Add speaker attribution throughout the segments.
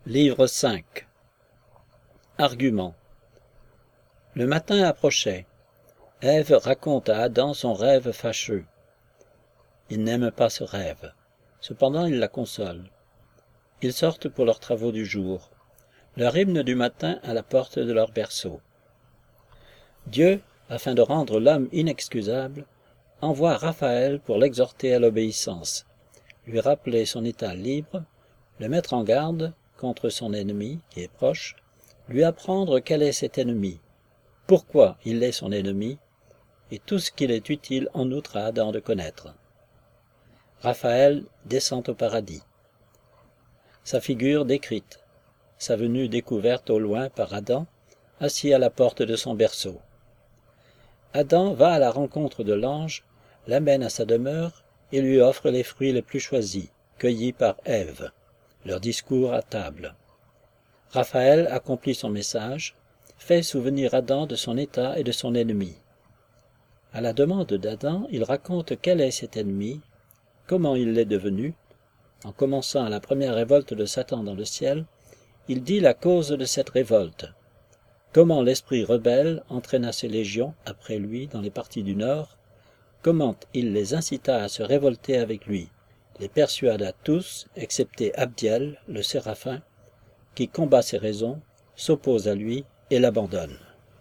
Speaker 1: Livre 5. Argument. Le matin approchait. Ève raconte à Adam son rêve fâcheux. Il n'aime pas ce rêve. Cependant, il la console. Ils sortent pour leurs travaux du jour. Leur hymne du matin à la porte de leur berceau. Dieu, afin de rendre l'homme inexcusable, envoie Raphaël pour l'exhorter à l'obéissance, lui rappeler son état libre, le mettre en garde contre son ennemi qui est proche, lui apprendre quel est cet ennemi, pourquoi il est son ennemi, et tout ce qu'il est utile en outre à Adam de connaître. Raphaël descend au paradis. Sa figure décrite, sa venue découverte au loin par Adam, assis à la porte de son berceau. Adam va à la rencontre de l'ange, l'amène à sa demeure et lui offre les fruits les plus choisis, cueillis par Ève. Leur discours à table. Raphaël accomplit son message, fait souvenir Adam de son état et de son ennemi. À la demande d'Adam, il raconte quel est cet ennemi, comment il l'est devenu. En commençant à la première révolte de Satan dans le ciel, il dit la cause de cette révolte, comment l'esprit rebelle entraîna ses légions après lui dans les parties du nord, comment il les incita à se révolter avec lui, les persuada tous, excepté Abdiel, le séraphin, qui combat ses raisons, s'oppose à lui et l'abandonne.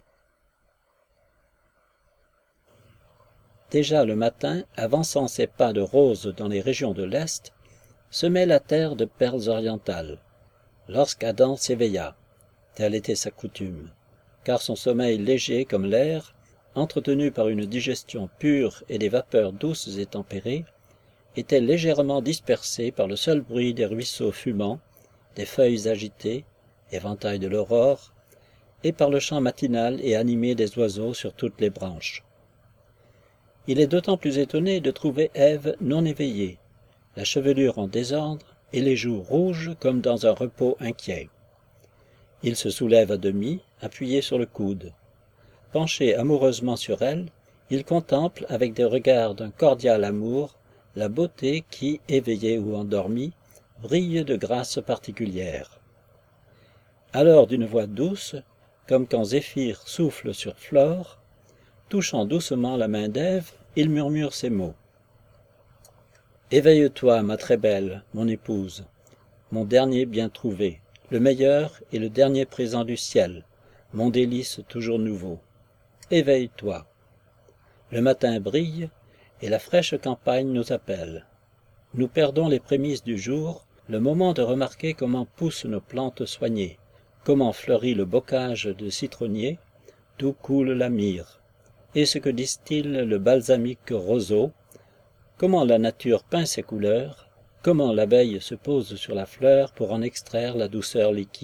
Speaker 1: Déjà le matin, avançant ses pas de rose dans les régions de l'Est, semait la terre de perles orientales, lorsqu'Adam s'éveilla, telle était sa coutume, car son sommeil léger comme l'air, entretenu par une digestion pure et des vapeurs douces et tempérées, était légèrement dispersé par le seul bruit des ruisseaux fumants, des feuilles agitées, éventail de l'aurore, et par le chant matinal et animé des oiseaux sur toutes les branches. Il est d'autant plus étonné de trouver Ève non éveillée, la chevelure en désordre et les joues rouges comme dans un repos inquiet. Il se soulève à demi, appuyé sur le coude. Penché amoureusement sur elle, il contemple avec des regards d'un cordial amour la beauté qui, éveillée ou endormie, brille de grâce particulière. Alors d'une voix douce, comme quand Zéphyr souffle sur Flore, touchant doucement la main d'Ève, il murmure ces mots. « Éveille-toi, ma très belle, mon épouse, mon dernier bien trouvé, le meilleur et le dernier présent du ciel, mon délice toujours nouveau. Éveille-toi. Le matin brille, et la fraîche campagne nous appelle. Nous perdons les prémices du jour, le moment de remarquer comment poussent nos plantes soignées, comment fleurit le bocage de citronnier, d'où coule la myrrhe, et ce que distille le balsamique roseau, comment la nature peint ses couleurs, comment l'abeille se pose sur la fleur pour en extraire la douceur liquide. »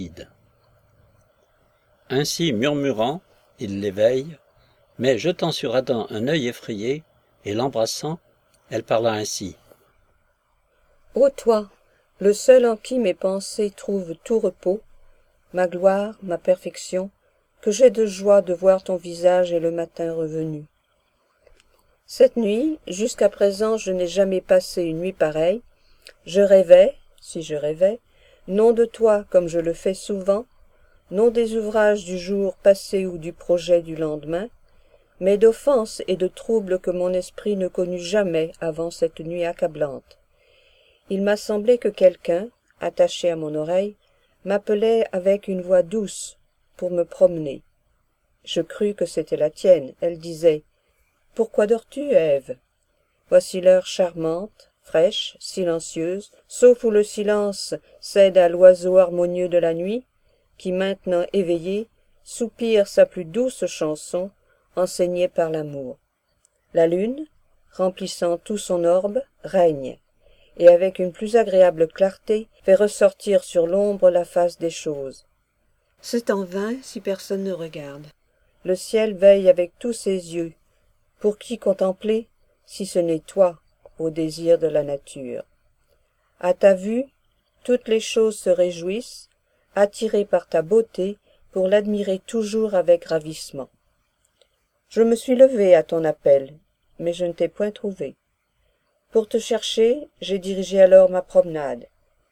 Speaker 1: Ainsi murmurant, il l'éveille, mais jetant sur Adam un œil effrayé, et l'embrassant, elle parla ainsi.
Speaker 2: « Ô toi, le seul en qui mes pensées trouvent tout repos, ma gloire, ma perfection, que j'ai de joie de voir ton visage et le matin revenu. Cette nuit, jusqu'à présent je n'ai jamais passé une nuit pareille, je rêvais, si je rêvais, non de toi comme je le fais souvent, non des ouvrages du jour passé ou du projet du lendemain, mais d'offenses et de troubles que mon esprit ne connut jamais avant cette nuit accablante. Il m'a semblé que quelqu'un, attaché à mon oreille, m'appelait avec une voix douce pour me promener. Je crus que c'était la tienne. Elle disait « Pourquoi dors-tu, Ève ? Voici l'heure charmante, fraîche, silencieuse, sauf où le silence cède à l'oiseau harmonieux de la nuit, qui maintenant éveillé, soupire sa plus douce chanson, enseignée par l'amour. La lune, remplissant tout son orbe, règne, et avec une plus agréable clarté, fait ressortir sur l'ombre la face des choses. C'est en vain si personne ne regarde. Le ciel veille avec tous ses yeux. Pour qui contempler, si ce n'est toi, ô désir de la nature? À ta vue, toutes les choses se réjouissent, attirées par ta beauté, pour l'admirer toujours avec ravissement. Je me suis levé à ton appel, mais je ne t'ai point trouvé. Pour te chercher, j'ai dirigé alors ma promenade.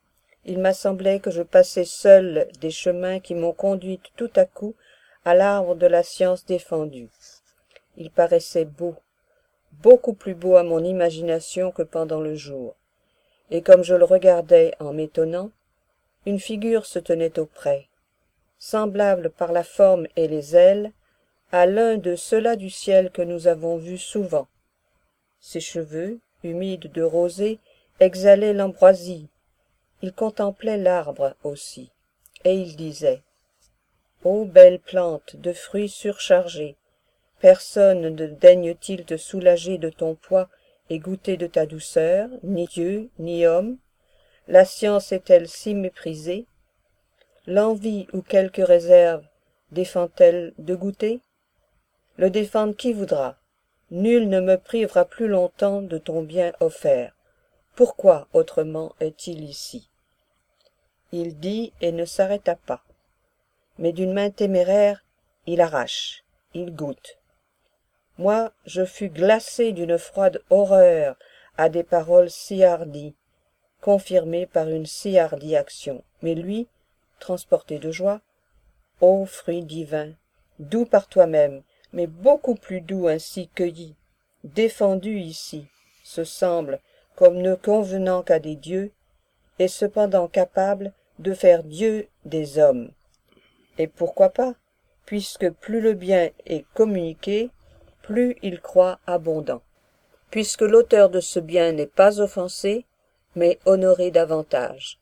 Speaker 2: il m'a semblé que je passais seul des chemins qui m'ont conduite tout à coup à l'arbre de la science défendue. Il paraissait beau, beaucoup plus beau à mon imagination que pendant le jour, et comme je le regardais en m'étonnant, une figure se tenait auprès, semblable par la forme et les ailes à l'un de ceux-là du ciel que nous avons vus souvent. Ses cheveux, humides de rosée, exhalaient l'ambroisie. Il contemplait l'arbre aussi, et il disait « Ô belle plante de fruits surchargés, personne ne daigne-t-il te soulager de ton poids et goûter de ta douceur, ni Dieu, ni homme? La science est-elle si méprisée? L'envie ou quelque réserve défend-elle de goûter? Le défendre qui voudra. Nul ne me privera plus longtemps de ton bien offert. Pourquoi autrement est-il ici? » Il dit et ne s'arrêta pas. Mais d'une main téméraire, il arrache, il goûte. Moi, je fus glacé d'une froide horreur à des paroles si hardies, confirmées par une si hardie action. Mais lui, transporté de joie, « Ô fruit divin, doux par toi-même, mais beaucoup plus doux ainsi cueilli, défendu ici, se semble, comme ne convenant qu'à des dieux, et cependant capable de faire Dieu des hommes. Et pourquoi pas, puisque plus le bien est communiqué, plus il croît abondant. Puisque l'auteur de ce bien n'est pas offensé, mais honoré davantage.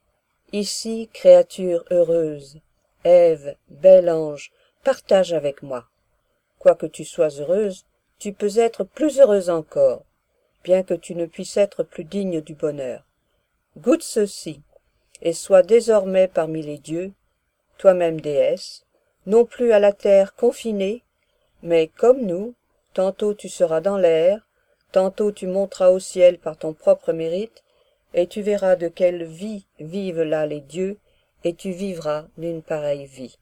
Speaker 2: Ici, créature heureuse, Ève, bel ange, partage avec moi. Quoique tu sois heureuse, tu peux être plus heureuse encore, bien que tu ne puisses être plus digne du bonheur. Goûte ceci, et sois désormais parmi les dieux, toi-même déesse, non plus à la terre confinée, mais comme nous, tantôt tu seras dans l'air, tantôt tu monteras au ciel par ton propre mérite, et tu verras de quelle vie vivent là les dieux, et tu vivras d'une pareille vie.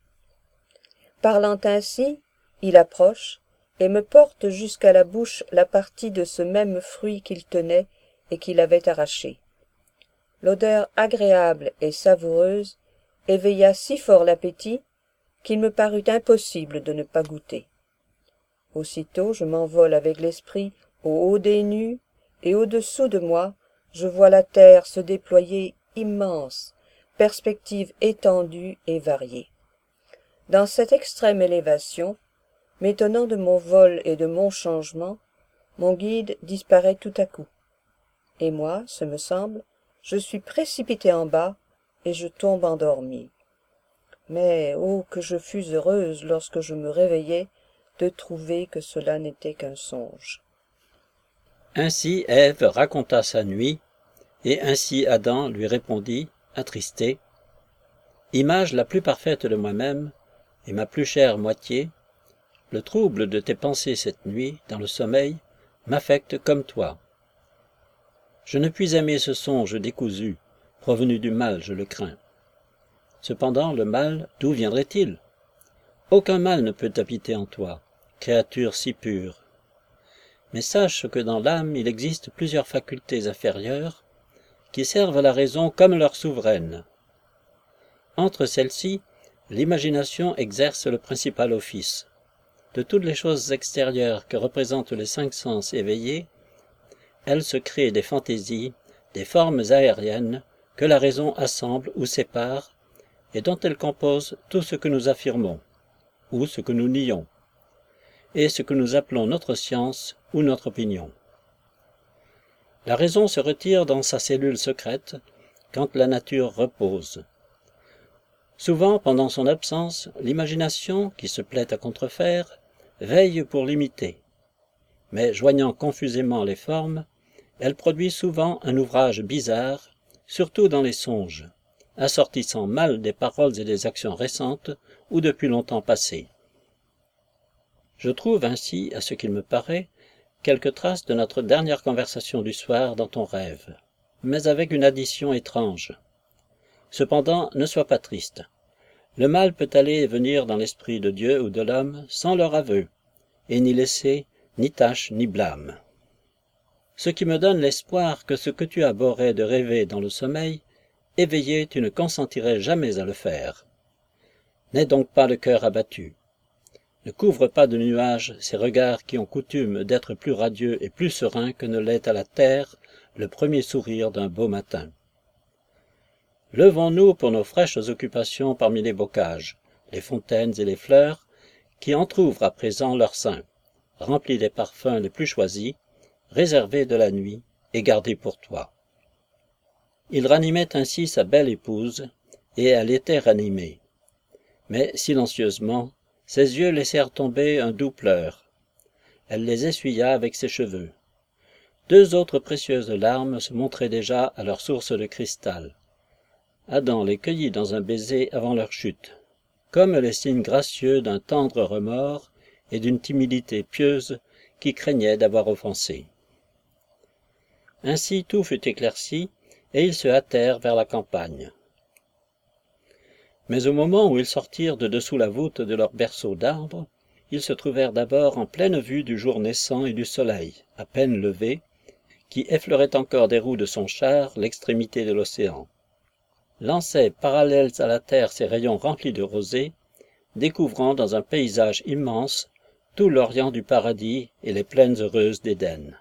Speaker 2: Parlant ainsi, il approche, et me porte jusqu'à la bouche la partie de ce même fruit qu'il tenait et qu'il avait arraché. L'odeur agréable et savoureuse éveilla si fort l'appétit qu'il me parut impossible de ne pas goûter. Aussitôt je m'envole avec l'esprit au haut des nues, et au-dessous de moi je vois la terre se déployer immense, perspective étendue et variée. Dans cette extrême élévation, m'étonnant de mon vol et de mon changement, mon guide disparaît tout à coup. Et moi, ce me semble, je suis précipité en bas, et je tombe endormi. Mais, oh, que je fus heureuse lorsque je me réveillai de trouver que cela n'était qu'un songe.
Speaker 1: Ainsi Ève raconta sa nuit, et ainsi Adam lui répondit, attristé, « Image la plus parfaite de moi-même, et ma plus chère moitié, le trouble de tes pensées cette nuit, dans le sommeil, m'affecte comme toi. Je ne puis aimer ce songe décousu, provenu du mal, je le crains. Cependant, le mal, d'où viendrait-il? Aucun mal ne peut habiter en toi, créature si pure. Mais sache que dans l'âme il existe plusieurs facultés inférieures qui servent à la raison comme leur souveraine. Entre celles-ci, l'imagination exerce le principal office. De toutes les choses extérieures que représentent les 5 sens éveillés, elle se crée des fantaisies, des formes aériennes que la raison assemble ou sépare et dont elle compose tout ce que nous affirmons, ou ce que nous nions, et ce que nous appelons notre science ou notre opinion. La raison se retire dans sa cellule secrète quand la nature repose. Souvent, pendant son absence, l'imagination, qui se plaît à contrefaire, veille pour l'imiter. Mais joignant confusément les formes, elle produit souvent un ouvrage bizarre, surtout dans les songes, assortissant mal des paroles et des actions récentes ou depuis longtemps passées. Je trouve ainsi, à ce qu'il me paraît, quelques traces de notre dernière conversation du soir dans ton rêve, mais avec une addition étrange. Cependant, ne sois pas triste. Le mal peut aller et venir dans l'esprit de Dieu ou de l'homme sans leur aveu, et n'y laisser ni tache ni blâme. Ce qui me donne l'espoir que ce que tu abhorrais de rêver dans le sommeil éveillé, tu ne consentirais jamais à le faire. N'aie donc pas le cœur abattu. Ne couvre pas de nuages ces regards qui ont coutume d'être plus radieux et plus sereins que ne l'est à la terre le premier sourire d'un beau matin. Levons-nous pour nos fraîches occupations parmi les bocages, les fontaines et les fleurs, qui entr'ouvrent à présent leur sein, remplis des parfums les plus choisis, réservés de la nuit et gardés pour toi. Il ranimait ainsi sa belle épouse, et elle était ranimée. Mais silencieusement, ses yeux laissèrent tomber un doux pleur. Elle les essuya avec ses cheveux. Deux autres précieuses larmes se montraient déjà à leur source de cristal. Adam les cueillit dans un baiser avant leur chute, comme les signes gracieux d'un tendre remords et d'une timidité pieuse qui craignait d'avoir offensé. Ainsi tout fut éclairci, et ils se hâtèrent vers la campagne. Mais au moment où ils sortirent de dessous la voûte de leur berceau d'arbres, ils se trouvèrent d'abord en pleine vue du jour naissant et du soleil, à peine levé, qui effleurait encore des roues de son char l'extrémité de l'océan. Lançait parallèles à la terre ses rayons remplis de rosée, découvrant dans un paysage immense tout l'orient du paradis et les plaines heureuses d'Éden.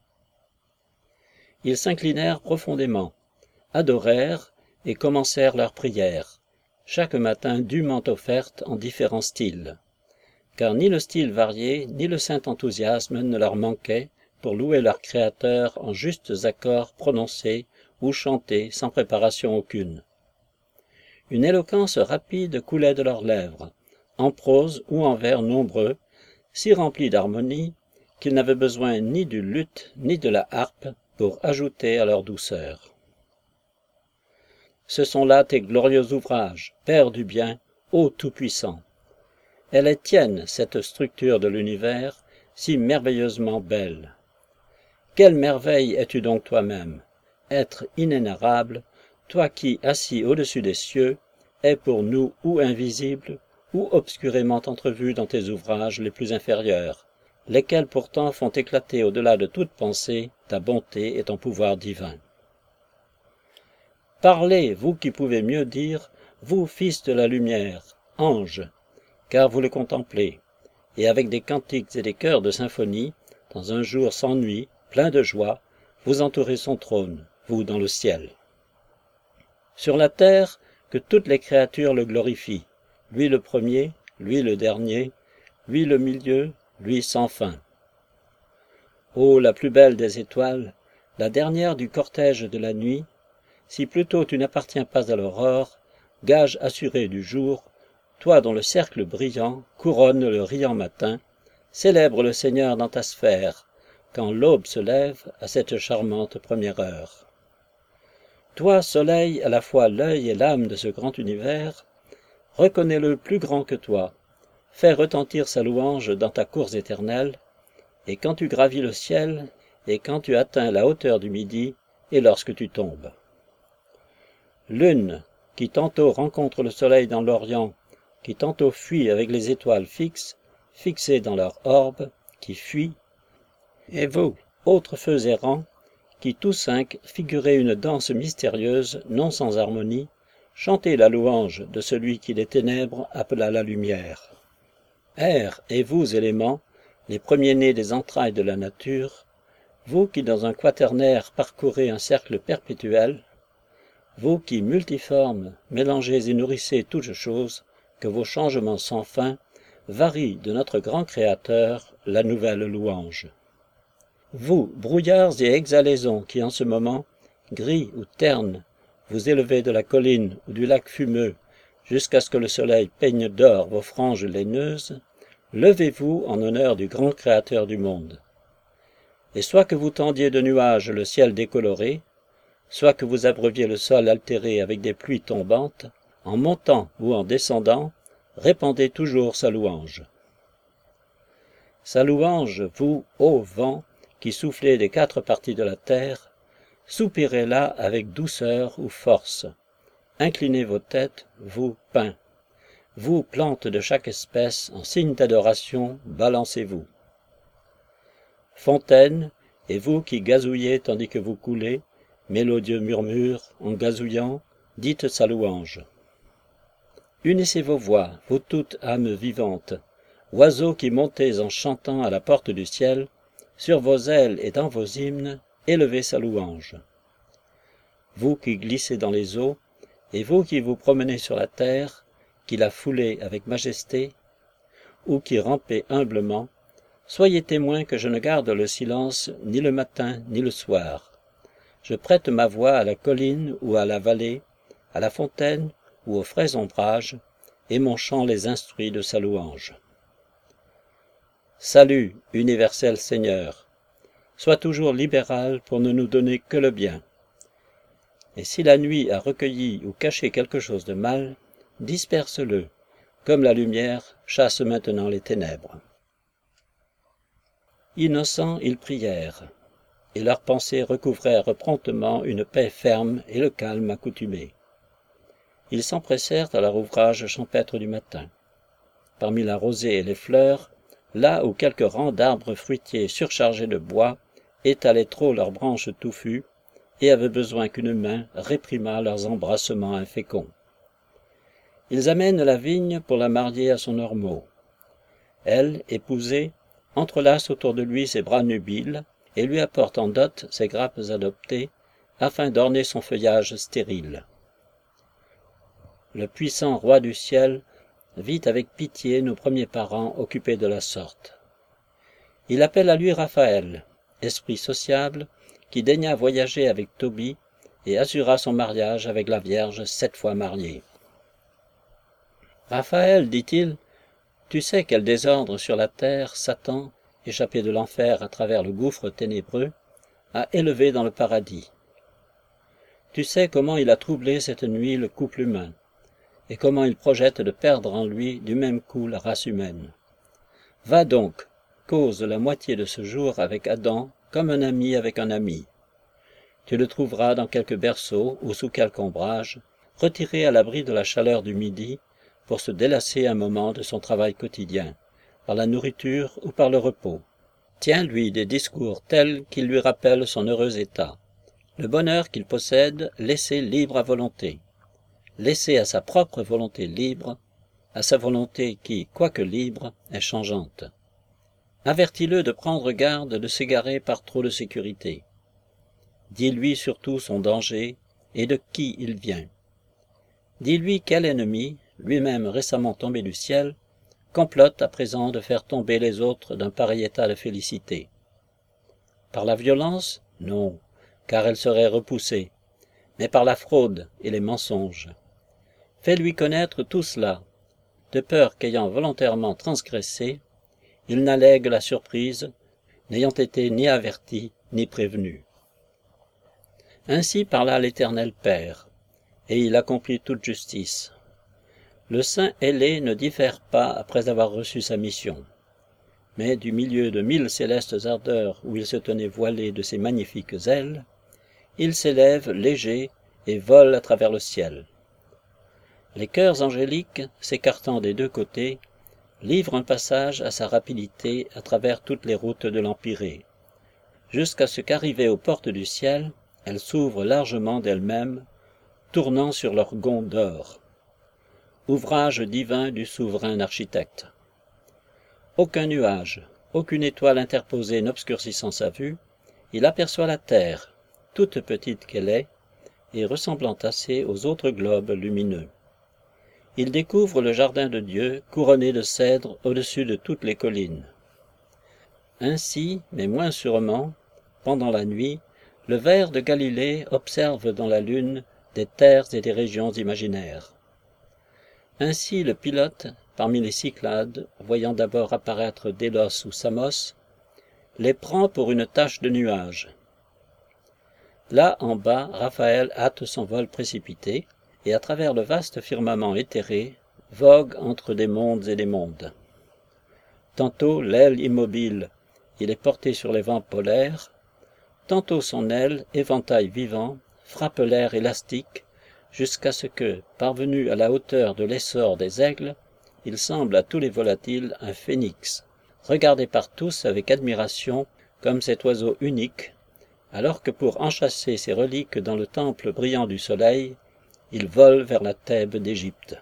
Speaker 1: Ils s'inclinèrent profondément, adorèrent et commencèrent leur prière, chaque matin dûment offerte en différents styles, car ni le style varié ni le saint enthousiasme ne leur manquait pour louer leur Créateur en justes accords prononcés ou chantés sans préparation aucune. Une éloquence rapide coulait de leurs lèvres, en prose ou en vers nombreux, si remplis d'harmonie qu'ils n'avaient besoin ni du luth ni de la harpe pour ajouter à leur douceur. Ce sont là tes glorieux ouvrages, Père du bien, ô Tout-Puissant. Elle est tienne, cette structure de l'univers, si merveilleusement belle. Quelle merveille es-tu donc toi-même, être inénarrable, toi qui, assis au-dessus des cieux, es pour nous ou invisible, ou obscurément entrevu dans tes ouvrages les plus inférieurs, lesquels pourtant font éclater au-delà de toute pensée ta bonté et ton pouvoir divin. Parlez, vous qui pouvez mieux dire, vous fils de la lumière, anges, car vous le contemplez, et avec des cantiques et des chœurs de symphonie, dans un jour sans nuit, plein de joie, vous entourez son trône, vous dans le ciel. Sur la terre, que toutes les créatures le glorifient, lui le premier, lui le dernier, lui le milieu, lui sans fin. Ô la plus belle des étoiles, la dernière du cortège de la nuit, si plutôt tu n'appartiens pas à l'aurore, gage assuré du jour, toi dont le cercle brillant couronne le riant matin, célèbre le Seigneur dans ta sphère, quand l'aube se lève à cette charmante première heure. Toi, soleil, à la fois l'œil et l'âme de ce grand univers, reconnais-le plus grand que toi, fais retentir sa louange dans ta course éternelle, et quand tu gravis le ciel, et quand tu atteins la hauteur du midi, et lorsque tu tombes. Lune, qui tantôt rencontre le soleil dans l'Orient, qui tantôt fuit avec les étoiles fixes, fixées dans leur orbe, qui fuit, et vous, autres feux errants, qui tous cinq figurez une danse mystérieuse, non sans harmonie, chantez la louange de celui qui les ténèbres appela la lumière. Air, et vous, éléments, les premiers-nés des entrailles de la nature, vous qui dans un quaternaire parcourez un cercle perpétuel, vous qui, multiformes, mélangez et nourrissez toutes choses, que vos changements sans fin varient de notre grand Créateur la nouvelle louange. Vous, brouillards et exhalaisons qui en ce moment, gris ou ternes, vous élevez de la colline ou du lac fumeux jusqu'à ce que le soleil peigne d'or vos franges laineuses, levez-vous en honneur du grand Créateur du monde. Et soit que vous tendiez de nuages le ciel décoloré, soit que vous abreuviez le sol altéré avec des pluies tombantes, en montant ou en descendant, répandez toujours sa louange. Sa louange, vous, ô vent, qui soufflez des quatre parties de la terre, soupirez-la avec douceur ou force. Inclinez vos têtes, vous, pins. Vous, plantes de chaque espèce, en signe d'adoration, balancez-vous. Fontaine, et vous qui gazouillez tandis que vous coulez, mélodieux murmure, en gazouillant, dites sa louange. Unissez vos voix, vous toutes âmes vivantes, oiseaux qui montez en chantant à la porte du ciel, sur vos ailes et dans vos hymnes, élevez sa louange. Vous qui glissez dans les eaux, et vous qui vous promenez sur la terre, qui la foulez avec majesté, ou qui rampez humblement, soyez témoins que je ne garde le silence ni le matin ni le soir. Je prête ma voix à la colline ou à la vallée, à la fontaine ou aux frais ombrages, et mon chant les instruit de sa louange. Salut, universel Seigneur, sois toujours libéral pour ne nous donner que le bien. Et si la nuit a recueilli ou caché quelque chose de mal, disperse-le, comme la lumière chasse maintenant les ténèbres. Innocents, ils prièrent, et leurs pensées recouvrèrent promptement une paix ferme et le calme accoutumé. Ils s'empressèrent à leur ouvrage champêtre du matin. Parmi la rosée et les fleurs, là où quelques rangs d'arbres fruitiers surchargés de bois étalaient trop leurs branches touffues et avaient besoin qu'une main réprimât leurs embrassements inféconds. Ils amènent la vigne pour la marier à son ormeau. Elle, épousée, entrelace autour de lui ses bras nubiles et lui apporte en dot ses grappes adoptées afin d'orner son feuillage stérile. Le puissant roi du ciel vit avec pitié nos premiers parents occupés de la sorte. Il appelle à lui Raphaël, esprit sociable, qui daigna voyager avec Tobie et assura son mariage avec la Vierge 7 fois mariée. Raphaël, dit-il, tu sais quel désordre sur la terre Satan, échappé de l'enfer à travers le gouffre ténébreux, a élevé dans le paradis. Tu sais comment il a troublé cette nuit le couple humain, et comment il projette de perdre en lui du même coup la race humaine. Va donc, cause la moitié de ce jour avec Adam comme un ami avec un ami. Tu le trouveras dans quelque berceau ou sous quelque ombrage, retiré à l'abri de la chaleur du midi, pour se délasser un moment de son travail quotidien, par la nourriture ou par le repos. Tiens-lui des discours tels qu'ils lui rappellent son heureux état, le bonheur qu'il possède laissé libre à volonté, laissé à sa propre volonté libre, à sa volonté qui, quoique libre, est changeante. Avertis-le de prendre garde de s'égarer par trop de sécurité. Dis-lui surtout son danger et de qui il vient. Dis-lui quel ennemi, lui-même récemment tombé du ciel, complote à présent de faire tomber les autres d'un pareil état de félicité. Par la violence? Non, car elle serait repoussée, mais par la fraude et les mensonges. Fais-lui connaître tout cela, de peur qu'ayant volontairement transgressé, il n'allègue la surprise, n'ayant été ni averti ni prévenu. Ainsi parla l'Éternel Père, et il accomplit toute justice. Le saint ailé ne diffère pas après avoir reçu sa mission, mais du milieu de 1000 célestes ardeurs où il se tenait voilé de ses magnifiques ailes, il s'élève léger et vole à travers le ciel. Les chœurs angéliques, s'écartant des deux côtés, livrent un passage à sa rapidité à travers toutes les routes de l'Empyrée, jusqu'à ce qu'arrivées aux portes du ciel, elles s'ouvrent largement d'elles-mêmes, tournant sur leurs gonds d'or. Ouvrage divin du souverain architecte. Aucun nuage, aucune étoile interposée n'obscurcissant sa vue, il aperçoit la terre, toute petite qu'elle est, et ressemblant assez aux autres globes lumineux. Il découvre le jardin de Dieu couronné de cèdres au-dessus de toutes les collines. Ainsi, mais moins sûrement, pendant la nuit, le ver de Galilée observe dans la lune des terres et des régions imaginaires. Ainsi le pilote, parmi les Cyclades, voyant d'abord apparaître Délos ou Samos, les prend pour une tache de nuages. Là, en bas, Raphaël hâte son vol précipité, et à travers le vaste firmament éthéré, vogue entre des mondes et des mondes. Tantôt l'aile immobile, il est porté sur les vents polaires, tantôt son aile, éventail vivant, frappe l'air élastique, jusqu'à ce que, parvenu à la hauteur de l'essor des aigles, il semble à tous les volatiles un phénix, regardé par tous avec admiration comme cet oiseau unique, alors que pour enchâsser ses reliques dans le temple brillant du soleil, il vole vers la Thèbes d'Égypte.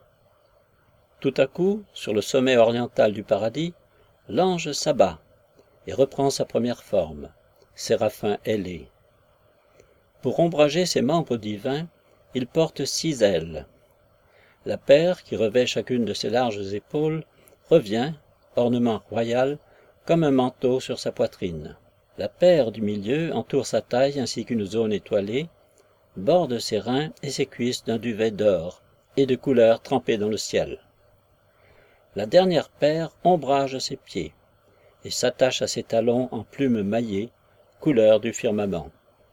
Speaker 1: Tout à coup, sur le sommet oriental du paradis, l'ange s'abat et reprend sa première forme, séraphin ailé. Pour ombrager ses membres divins, il porte 6 ailes. La paire, qui revêt chacune de ses larges épaules, revient, ornement royal, comme un manteau sur sa poitrine. La paire du milieu entoure sa taille ainsi qu'une zone étoilée, borde ses reins et ses cuisses d'un duvet d'or et de couleur trempée dans le ciel. La dernière paire ombrage ses pieds et s'attache à ses talons en plumes maillées, couleur du firmament.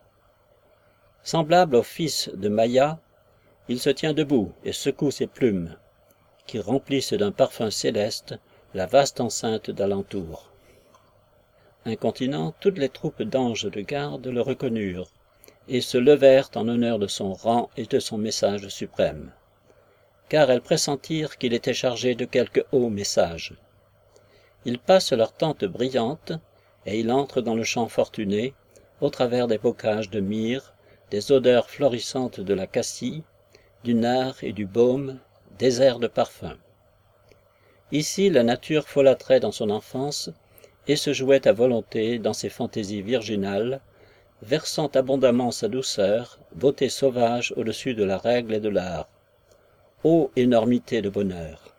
Speaker 1: Semblable au fils de Maïa, il se tient debout et secoue ses plumes, qui remplissent d'un parfum céleste la vaste enceinte d'alentour. Incontinent, toutes les troupes d'anges de garde le reconnurent, et se levèrent en honneur de son rang et de son message suprême, car elles pressentirent qu'il était chargé de quelque haut message. Ils passent leur tente brillante, et il entre dans le champ fortuné, au travers des bocages de myrrhe, des odeurs florissantes de la cassie, du nard et du baume, des airs de parfum. Ici, la nature folâtrait dans son enfance et se jouait à volonté dans ses fantaisies virginales, versant abondamment sa douceur, beauté sauvage au-dessus de la règle et de l'art. Ô énormité de bonheur!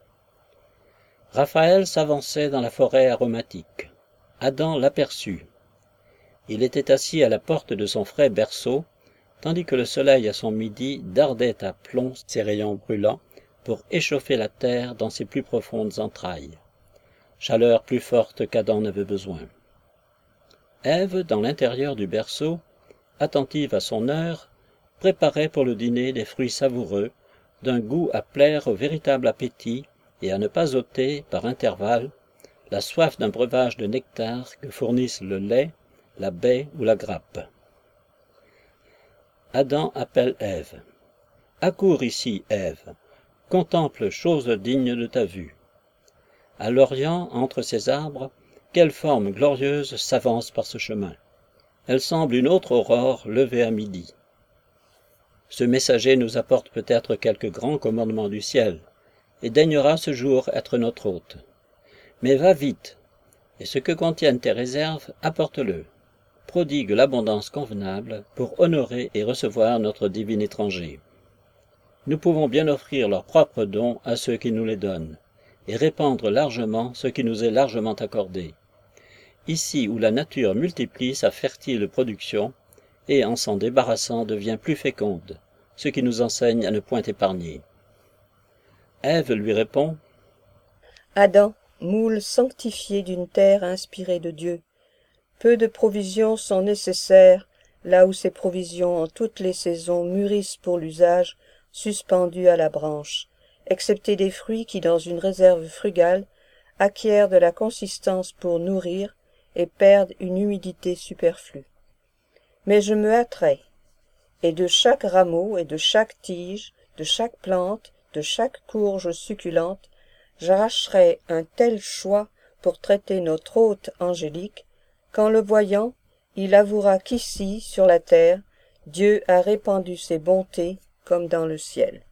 Speaker 1: Raphaël s'avançait dans la forêt aromatique. Adam l'aperçut. Il était assis à la porte de son frais berceau, tandis que le soleil à son midi dardait à plomb ses rayons brûlants pour échauffer la terre dans ses plus profondes entrailles. Chaleur plus forte qu'Adam n'avait besoin. Ève, dans l'intérieur du berceau, attentive à son heure, préparait pour le dîner des fruits savoureux, d'un goût à plaire au véritable appétit et à ne pas ôter, par intervalles, la soif d'un breuvage de nectar que fournissent le lait, la baie ou la grappe. Adam appelle Ève. « Accours ici, Ève, contemple chose digne de ta vue. » À l'Orient, entre ces arbres, quelle forme glorieuse s'avance par ce chemin. Elle semble une autre aurore levée à midi. Ce messager nous apporte peut-être quelque grand commandement du ciel, et daignera ce jour être notre hôte. Mais va vite, et ce que contiennent tes réserves, apporte-le. Prodigue l'abondance convenable pour honorer et recevoir notre divin étranger. Nous pouvons bien offrir leurs propres dons à ceux qui nous les donnent, et répandre largement ce qui nous est largement accordé. Ici où la nature multiplie sa fertile production, et en s'en débarrassant devient plus féconde, ce qui nous enseigne à ne point épargner. Ève lui répond :
Speaker 2: Adam, moule sanctifié d'une terre inspirée de Dieu. Peu de provisions sont nécessaires, là où ces provisions en toutes les saisons mûrissent pour l'usage, suspendues à la branche, excepté des fruits qui, dans une réserve frugale, acquièrent de la consistance pour nourrir et perdent une humidité superflue. Mais je me hâterai, et de chaque rameau et de chaque tige, de chaque plante, de chaque courge succulente, j'arracherai un tel choix pour traiter notre hôte angélique, qu'en le voyant, il avouera qu'ici, sur la terre, Dieu a répandu ses bontés comme dans le ciel.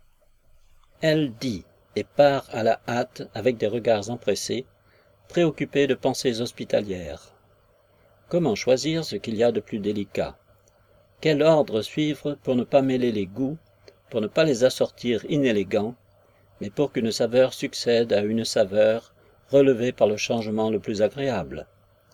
Speaker 1: Elle dit, et part à la hâte avec des regards empressés, préoccupée de pensées hospitalières. Comment choisir ce qu'il y a de plus délicat? Quel ordre suivre pour ne pas mêler les goûts, pour ne pas les assortir inélégants, mais pour qu'une saveur succède à une saveur relevée par le changement le plus agréable?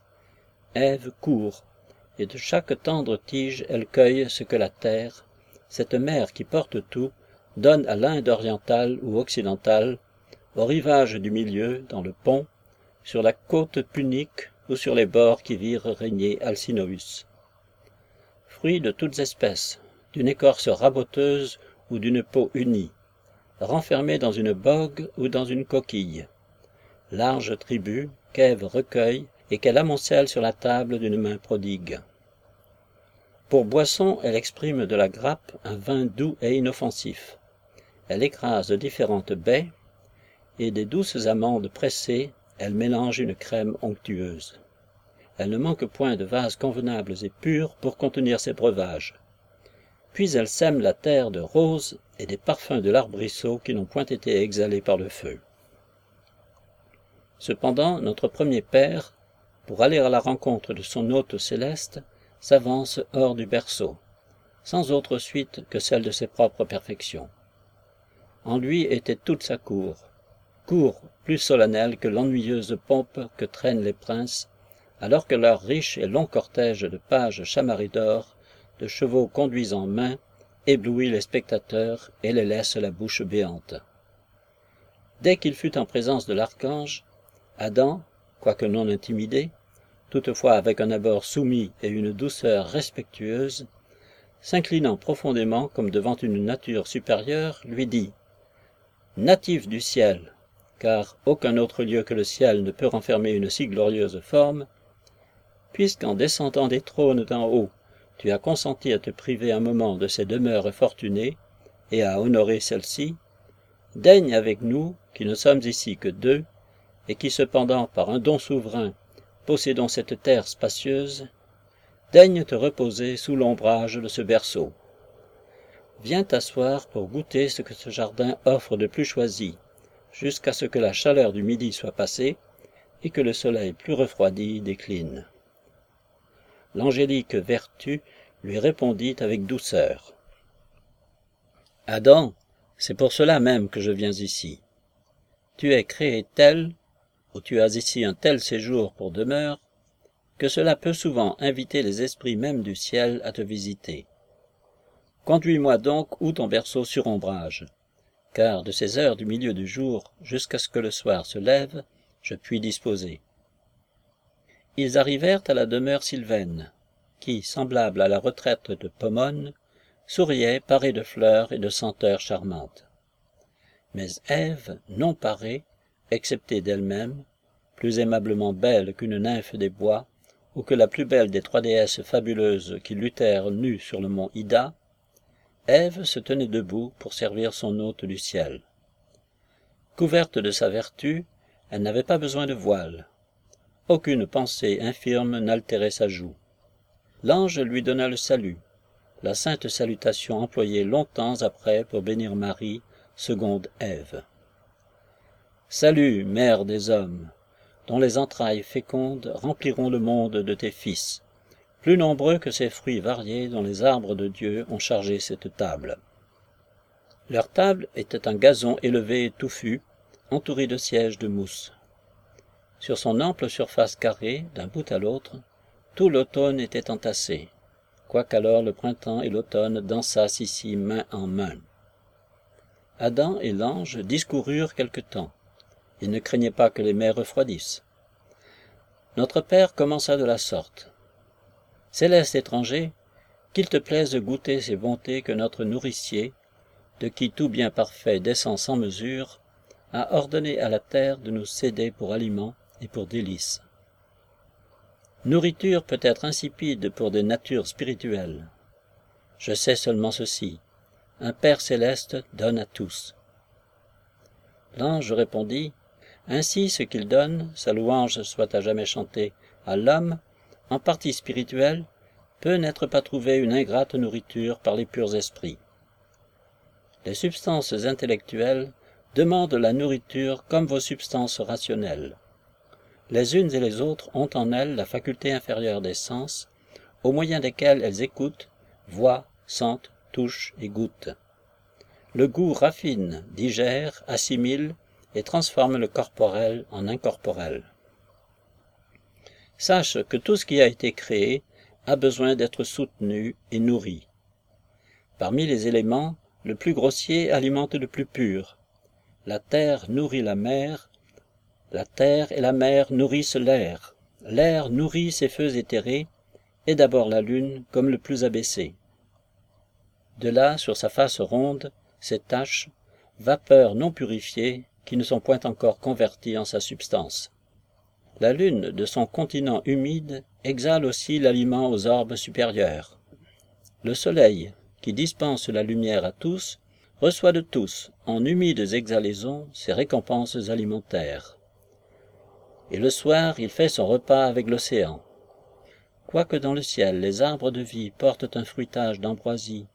Speaker 1: Ève court, et de chaque tendre tige elle cueille ce que la terre, cette mer qui porte tout, donne à l'Inde orientale ou occidentale, au rivage du milieu, dans le pont, sur la côte punique ou sur les bords qui virent régner Alcinoüs. Fruits de toutes espèces, d'une écorce raboteuse ou d'une peau unie, renfermés dans une bogue ou dans une coquille. Large tribu qu'Ève recueille et qu'elle amoncelle sur la table d'une main prodigue. Pour boisson, elle exprime de la grappe un vin doux et inoffensif. Elle écrase différentes baies, et des douces amandes pressées, elle mélange une crème onctueuse. Elle ne manque point de vases convenables et purs pour contenir ses breuvages. Puis elle sème la terre de roses et des parfums de l'arbrisseau qui n'ont point été exhalés par le feu. Cependant, notre premier père, pour aller à la rencontre de son hôte céleste, s'avance hors du berceau, sans autre suite que celle de ses propres perfections. En lui était toute sa cour plus solennelle que l'ennuyeuse pompe que traînent les princes, alors que leur riche et long cortège de pages chamarrés d'or, de chevaux conduits en main, éblouit les spectateurs et les laisse la bouche béante. Dès qu'il fut en présence de l'archange, Adam, quoique non intimidé, toutefois avec un abord soumis et une douceur respectueuse, s'inclinant profondément comme devant une nature supérieure, lui dit « Natif du ciel, car aucun autre lieu que le ciel ne peut renfermer une si glorieuse forme, puisqu'en descendant des trônes d'en haut, tu as consenti à te priver un moment de ces demeures fortunées et à honorer celle-ci, daigne avec nous, qui ne sommes ici que deux, et qui cependant par un don souverain possédons cette terre spacieuse, daigne te reposer sous l'ombrage de ce berceau. Viens t'asseoir pour goûter ce que ce jardin offre de plus choisi, jusqu'à ce que la chaleur du midi soit passée et que le soleil plus refroidi décline. » L'angélique vertu lui répondit avec douceur. « Adam, c'est pour cela même que je viens ici. Tu es créé tel, ou tu as ici un tel séjour pour demeure, que cela peut souvent inviter les esprits même du ciel à te visiter. Conduis-moi donc où ton berceau surombrage, car de ces heures du milieu du jour jusqu'à ce que le soir se lève, je puis disposer. » Ils arrivèrent à la demeure sylvaine, qui, semblable à la retraite de Pomone, souriait parée de fleurs et de senteurs charmantes. Mais Ève, non parée, excepté d'elle-même, plus aimablement belle qu'une nymphe des bois, ou que la plus belle des trois déesses fabuleuses qui luttèrent nues sur le mont Ida, Ève se tenait debout pour servir son hôte du ciel. Couverte de sa vertu, elle n'avait pas besoin de voile. Aucune pensée infirme n'altérait sa joue. L'ange lui donna le salut, la sainte salutation employée longtemps après pour bénir Marie, seconde Ève. « Salut, mère des hommes, dont les entrailles fécondes rempliront le monde de tes fils, plus nombreux que ces fruits variés dont les arbres de Dieu ont chargé cette table. » Leur table était un gazon élevé et touffu, entouré de sièges de mousse. Sur son ample surface carrée, d'un bout à l'autre, tout l'automne était entassé, quoiqu'alors le printemps et l'automne dansassent ici main en main. Adam et l'ange discoururent quelque temps. Ils ne craignaient pas que les mers refroidissent. Notre Père commença de la sorte. « Céleste étranger, qu'il te plaise de goûter ces bontés que notre nourricier, de qui tout bien parfait descend sans mesure, a ordonné à la terre de nous céder pour aliment et pour délices. Nourriture peut être insipide pour des natures spirituelles. Je sais seulement ceci, un Père céleste donne à tous. » L'ange répondit, « Ainsi ce qu'il donne, sa louange soit à jamais chantée, à l'homme, en partie spirituelle, peut n'être pas trouvé une ingrate nourriture par les purs esprits. Les substances intellectuelles demandent la nourriture comme vos substances rationnelles. Les unes et les autres ont en elles la faculté inférieure des sens, au moyen desquels elles écoutent, voient, sentent, touchent et goûtent. Le goût raffine, digère, assimile et transforme le corporel en incorporel. Sache que tout ce qui a été créé a besoin d'être soutenu et nourri. Parmi les éléments, le plus grossier alimente le plus pur. La terre nourrit la mer, la terre et la mer nourrissent l'air. L'air nourrit ses feux éthérés, et d'abord la lune comme le plus abaissé. De là, sur sa face ronde, ces taches, vapeurs non purifiées, qui ne sont point encore converties en sa substance. La lune, de son continent humide, exhale aussi l'aliment aux orbes supérieurs. Le soleil, qui dispense la lumière à tous, reçoit de tous, en humides exhalaisons, ses récompenses alimentaires. Et le soir, il fait son repas avec l'océan. Quoique dans le ciel les arbres de vie portent un fruitage d'ambroisie,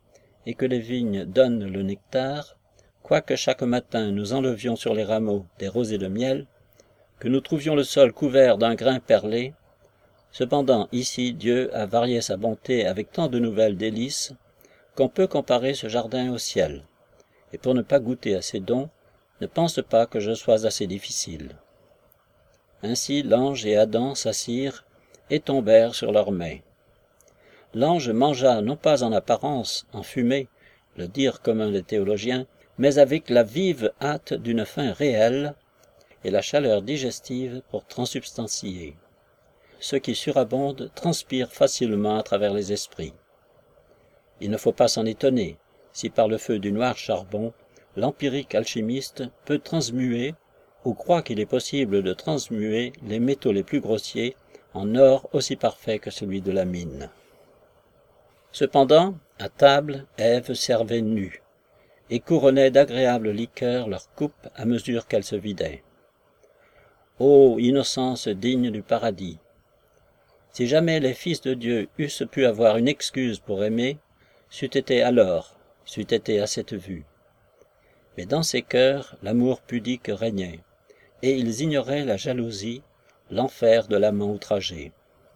Speaker 1: et que les vignes donnent le nectar, quoique chaque matin nous enlevions sur les rameaux des rosées de miel, que nous trouvions le sol couvert d'un grain perlé, cependant ici Dieu a varié sa bonté avec tant de nouvelles délices qu'on peut comparer ce jardin au ciel, et pour ne pas goûter à ses dons, ne pense pas que je sois assez difficile. » Ainsi l'ange et Adam s'assirent et tombèrent sur leurs mains. L'ange mangea non pas en apparence, en fumée, le dirent commun les théologiens, mais avec la vive hâte d'une faim réelle et la chaleur digestive pour transsubstancier. Ceux qui surabondent transpirent facilement à travers les esprits. Il ne faut pas s'en étonner si par le feu du noir charbon, l'empirique alchimiste peut transmuer ou croit qu'il est possible de transmuer les métaux les plus grossiers en or aussi parfait que celui de la mine. Cependant, à table, Ève servait nue, et couronnait d'agréables liqueurs leur coupe à mesure qu'elle se vidait. Ô innocence digne du paradis! Si jamais les fils de Dieu eussent pu avoir une excuse pour aimer, c'eût été alors, c'eût été à cette vue. Mais dans ces cœurs, l'amour pudique régnait, et ils ignoraient la jalousie, l'enfer de l'amant outragé.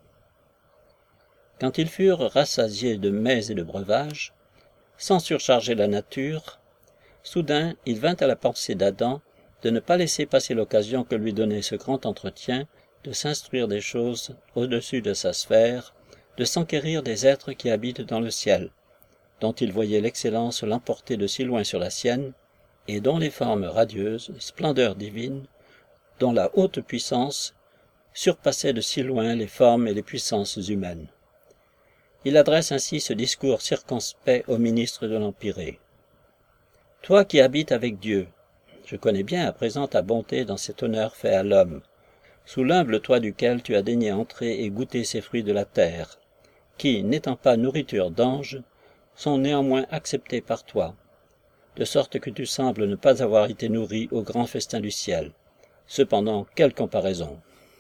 Speaker 1: Quand ils furent rassasiés de mets et de breuvages, sans surcharger la nature, soudain il vint à la pensée d'Adam de ne pas laisser passer l'occasion que lui donnait ce grand entretien, de s'instruire des choses au-dessus de sa sphère, de s'enquérir des êtres qui habitent dans le ciel, dont il voyait l'excellence l'emporter de si loin sur la sienne, et dont les formes radieuses, splendeur divine, dont la haute puissance surpassait de si loin les formes et les puissances humaines. Il adresse ainsi ce discours circonspect au ministre de l'Empyrée. « Toi qui habites avec Dieu, je connais bien à présent ta bonté dans cet honneur fait à l'homme, sous l'humble toit duquel tu as daigné entrer et goûter ces fruits de la terre, qui, n'étant pas nourriture d'ange, sont néanmoins acceptés par toi, de sorte que tu sembles ne pas avoir été nourri au grand festin du ciel. Cependant, quelle comparaison !»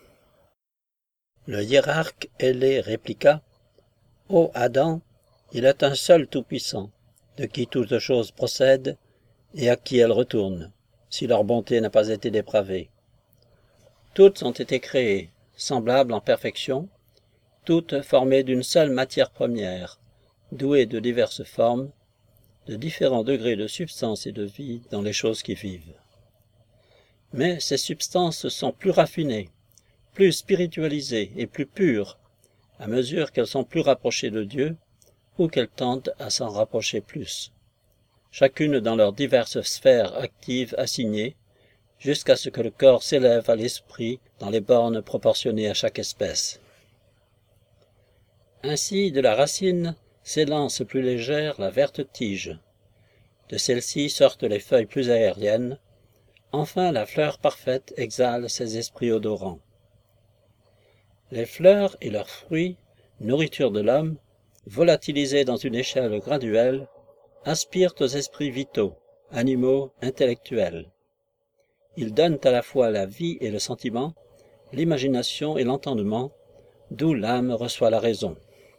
Speaker 1: Le hiérarque ailé répliqua: « Ô Adam, il est un seul tout-puissant, de qui toutes choses procèdent et à qui elles retournent, si leur bonté n'a pas été dépravée. Toutes ont été créées, semblables en perfection, toutes formées d'une seule matière première, douées de diverses formes, de différents degrés de substance et de vie dans les choses qui vivent. Mais ces substances sont plus raffinées, plus spiritualisées et plus pures, à mesure qu'elles sont plus rapprochées de Dieu, ou qu'elles tendent à s'en rapprocher plus, chacune dans leurs diverses sphères actives assignées, jusqu'à ce que le corps s'élève à l'esprit dans les bornes proportionnées à chaque espèce. Ainsi, de la racine s'élance plus légère la verte tige, de celle-ci sortent les feuilles plus aériennes, enfin la fleur parfaite exhale ses esprits odorants. Les fleurs et leurs fruits, nourriture de l'homme, volatilisés dans une échelle graduelle, aspirent aux esprits vitaux, animaux, intellectuels. Ils donnent à la fois la vie et le sentiment, l'imagination et l'entendement, d'où l'âme reçoit la raison.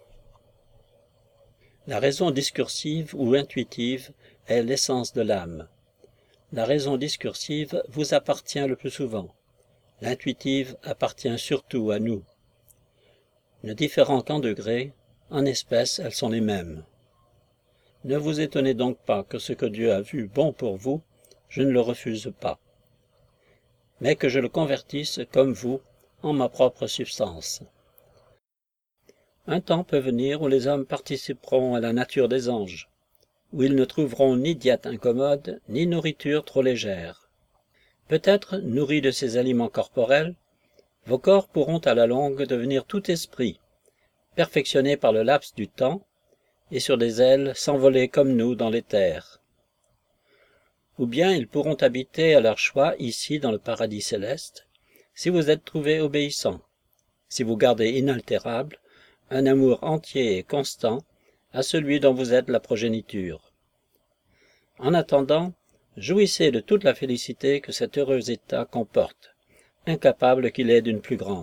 Speaker 1: La raison discursive ou intuitive est l'essence de l'âme. La raison discursive vous appartient le plus souvent. L'intuitive appartient surtout à nous. Ne différant qu'en degrés, en espèces, elles sont les mêmes. Ne vous étonnez donc pas que ce que Dieu a vu bon pour vous, je ne le refuse pas, mais que je le convertisse, comme vous, en ma propre substance. Un temps peut venir où les hommes participeront à la nature des anges, où ils ne trouveront ni diète incommode, ni nourriture trop légère. Peut-être, nourris de ces aliments corporels, vos corps pourront à la longue devenir tout esprit, perfectionnés par le laps du temps, et sur des ailes s'envoler comme nous dans les terres. Ou bien ils pourront habiter à leur choix ici dans le paradis céleste, si vous êtes trouvés obéissants, si vous gardez inaltérable un amour entier et constant à celui dont vous êtes la progéniture. En attendant, jouissez de toute la félicité que cet heureux état comporte, incapable qu'il est d'une plus grande. »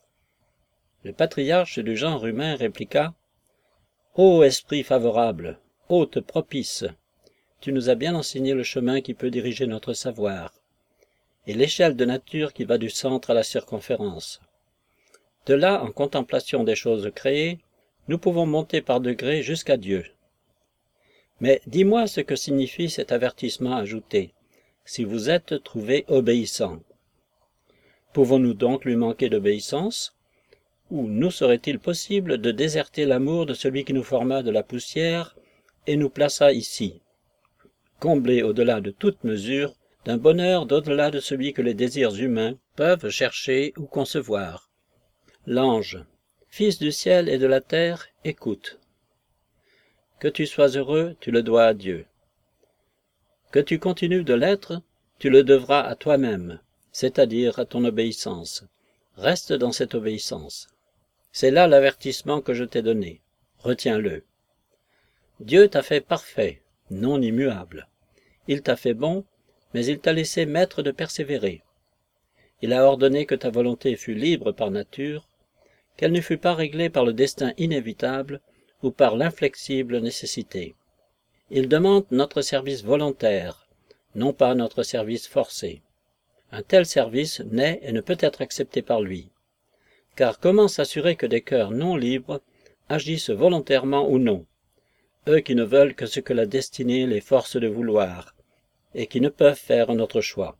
Speaker 1: Le patriarche du genre humain répliqua: « Ô esprit favorable, hôte propice, tu nous as bien enseigné le chemin qui peut diriger notre savoir, et l'échelle de nature qui va du centre à la circonférence. De là, en contemplation des choses créées, nous pouvons monter par degrés jusqu'à Dieu. Mais dis-moi ce que signifie cet avertissement ajouté, si vous êtes trouvés obéissants. Pouvons-nous donc lui manquer d'obéissance? Ou nous serait-il possible de déserter l'amour de celui qui nous forma de la poussière et nous plaça ici, comblés au-delà de toute mesure d'un bonheur d'au-delà de celui que les désirs humains peuvent chercher ou concevoir? L'ange, fils du ciel et de la terre, écoute. Que tu sois heureux, tu le dois à Dieu. Que tu continues de l'être, tu le devras à toi-même, c'est-à-dire à ton obéissance. Reste dans cette obéissance. C'est là l'avertissement que je t'ai donné. Retiens-le. Dieu t'a fait parfait, non immuable. Il t'a fait bon, mais il t'a laissé maître de persévérer. Il a ordonné que ta volonté fût libre par nature, qu'elle ne fût pas réglée par le destin inévitable ou par l'inflexible nécessité. Il demande notre service volontaire, non pas notre service forcé. Un tel service n'est et ne peut être accepté par lui. Car comment s'assurer que des cœurs non libres agissent volontairement ou non, eux qui ne veulent que ce que la destinée les force de vouloir, et qui ne peuvent faire un autre choix?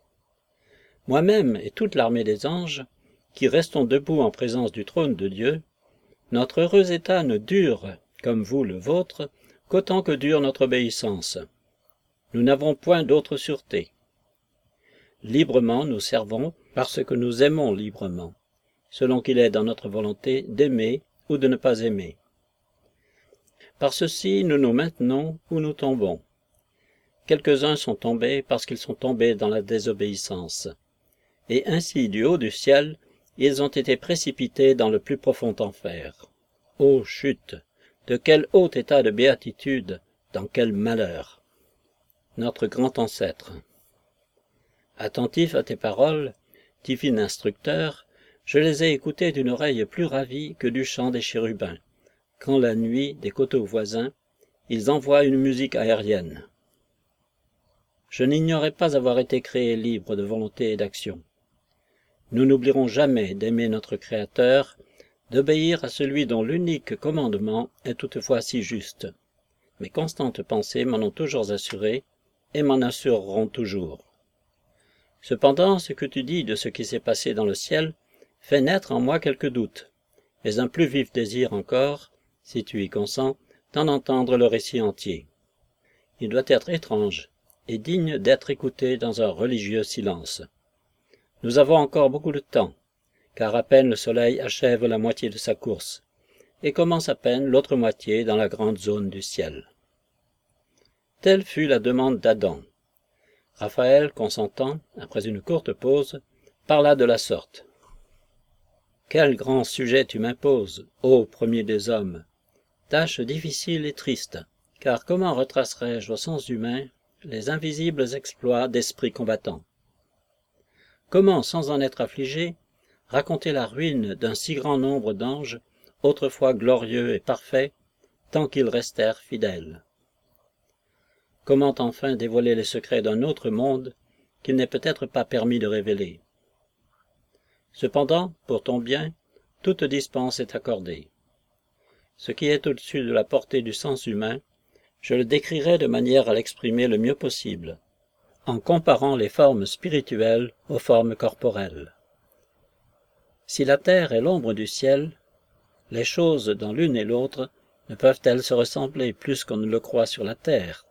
Speaker 1: Moi-même et toute l'armée des anges, qui restons debout en présence du trône de Dieu, notre heureux état ne dure, comme vous le vôtre, qu'autant que dure notre obéissance. Nous n'avons point d'autre sûreté. Librement nous servons parce que nous aimons librement, selon qu'il est dans notre volonté d'aimer ou de ne pas aimer. Par ceci nous nous maintenons ou nous tombons. Quelques-uns sont tombés parce qu'ils sont tombés dans la désobéissance, et ainsi du haut du ciel, ils ont été précipités dans le plus profond enfer. Ô chute! De quel haut état de béatitude, dans quel malheur! Notre grand ancêtre. Attentif à tes paroles, divin instructeur, je les ai écoutées d'une oreille plus ravie que du chant des chérubins, quand la nuit, des coteaux voisins, ils envoient une musique aérienne. Je n'ignorais pas avoir été créé libre de volonté et d'action. Nous n'oublierons jamais d'aimer notre Créateur, d'obéir à celui dont l'unique commandement est toutefois si juste. Mes constantes pensées m'en ont toujours assuré, et m'en assureront toujours. Cependant, ce que tu dis de ce qui s'est passé dans le ciel fait naître en moi quelques doutes, mais un plus vif désir encore, si tu y consens, d'en entendre le récit entier. Il doit être étrange, et digne d'être écouté dans un religieux silence. Nous avons encore beaucoup de temps, car à peine le soleil achève la moitié de sa course, et commence à peine l'autre moitié dans la grande zone du ciel. Telle fut la demande d'Adam. Raphaël, consentant, après une courte pause, parla de la sorte. « Quel grand sujet tu m'imposes, ô premier des hommes! Tâche difficile et triste, car comment retracerai-je au sens humain les invisibles exploits d'esprits combattants? Comment, sans en être affligé, raconter la ruine d'un si grand nombre d'anges, autrefois glorieux et parfaits, tant qu'ils restèrent fidèles? Comment enfin dévoiler les secrets d'un autre monde qu'il n'est peut-être pas permis de révéler? Cependant, pour ton bien, toute dispense est accordée. Ce qui est au-dessus de la portée du sens humain, je le décrirai de manière à l'exprimer le mieux possible, en comparant les formes spirituelles aux formes corporelles. Si la terre est l'ombre du ciel, les choses dans l'une et l'autre ne peuvent-elles se ressembler plus qu'on ne le croit sur la terre?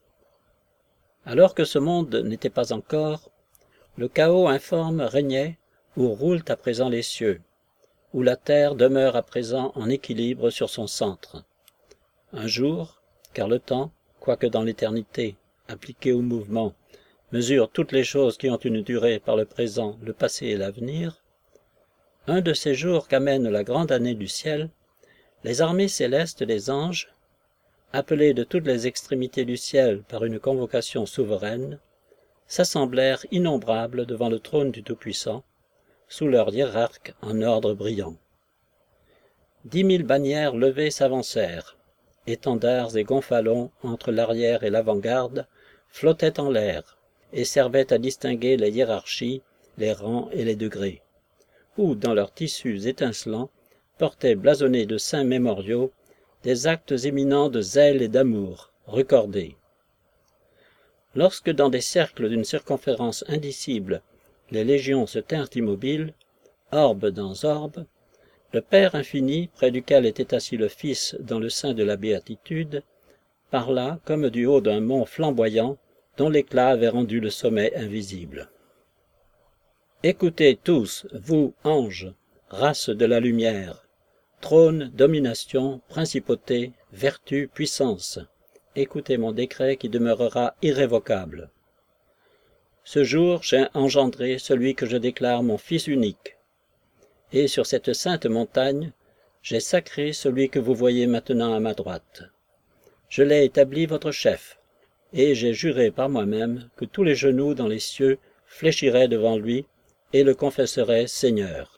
Speaker 1: Alors que ce monde n'était pas encore, le chaos informe régnait où roulent à présent les cieux, où la terre demeure à présent en équilibre sur son centre. Un jour, car le temps, quoique dans l'éternité, appliqué au mouvement, mesure toutes les choses qui ont une durée par le présent, le passé et l'avenir, un de ces jours qu'amène la grande année du ciel, les armées célestes des anges, appelés de toutes les extrémités du ciel par une convocation souveraine, s'assemblèrent innombrables devant le trône du Tout-Puissant, sous leur hiérarque en ordre brillant. 10 000 bannières levées s'avancèrent, étendards et gonfalons entre l'arrière et l'avant-garde, flottaient en l'air et servaient à distinguer les hiérarchies, les rangs et les degrés, ou, dans leurs tissus étincelants, portaient blasonnés de saints mémoriaux des actes éminents de zèle et d'amour, recordés. Lorsque dans des cercles d'une circonférence indicible, les légions se tinrent immobiles, orbe dans orbe, le Père infini, près duquel était assis le Fils dans le sein de la béatitude, parla comme du haut d'un mont flamboyant dont l'éclat avait rendu le sommet invisible. Écoutez tous, vous, anges, race de la lumière, trône, domination, principauté, vertu, puissance, écoutez mon décret qui demeurera irrévocable. Ce jour, j'ai engendré celui que je déclare mon Fils unique. Et sur cette sainte montagne, j'ai sacré celui que vous voyez maintenant à ma droite. Je l'ai établi votre chef, et j'ai juré par moi-même que tous les genoux dans les cieux fléchiraient devant lui et le confesseraient Seigneur.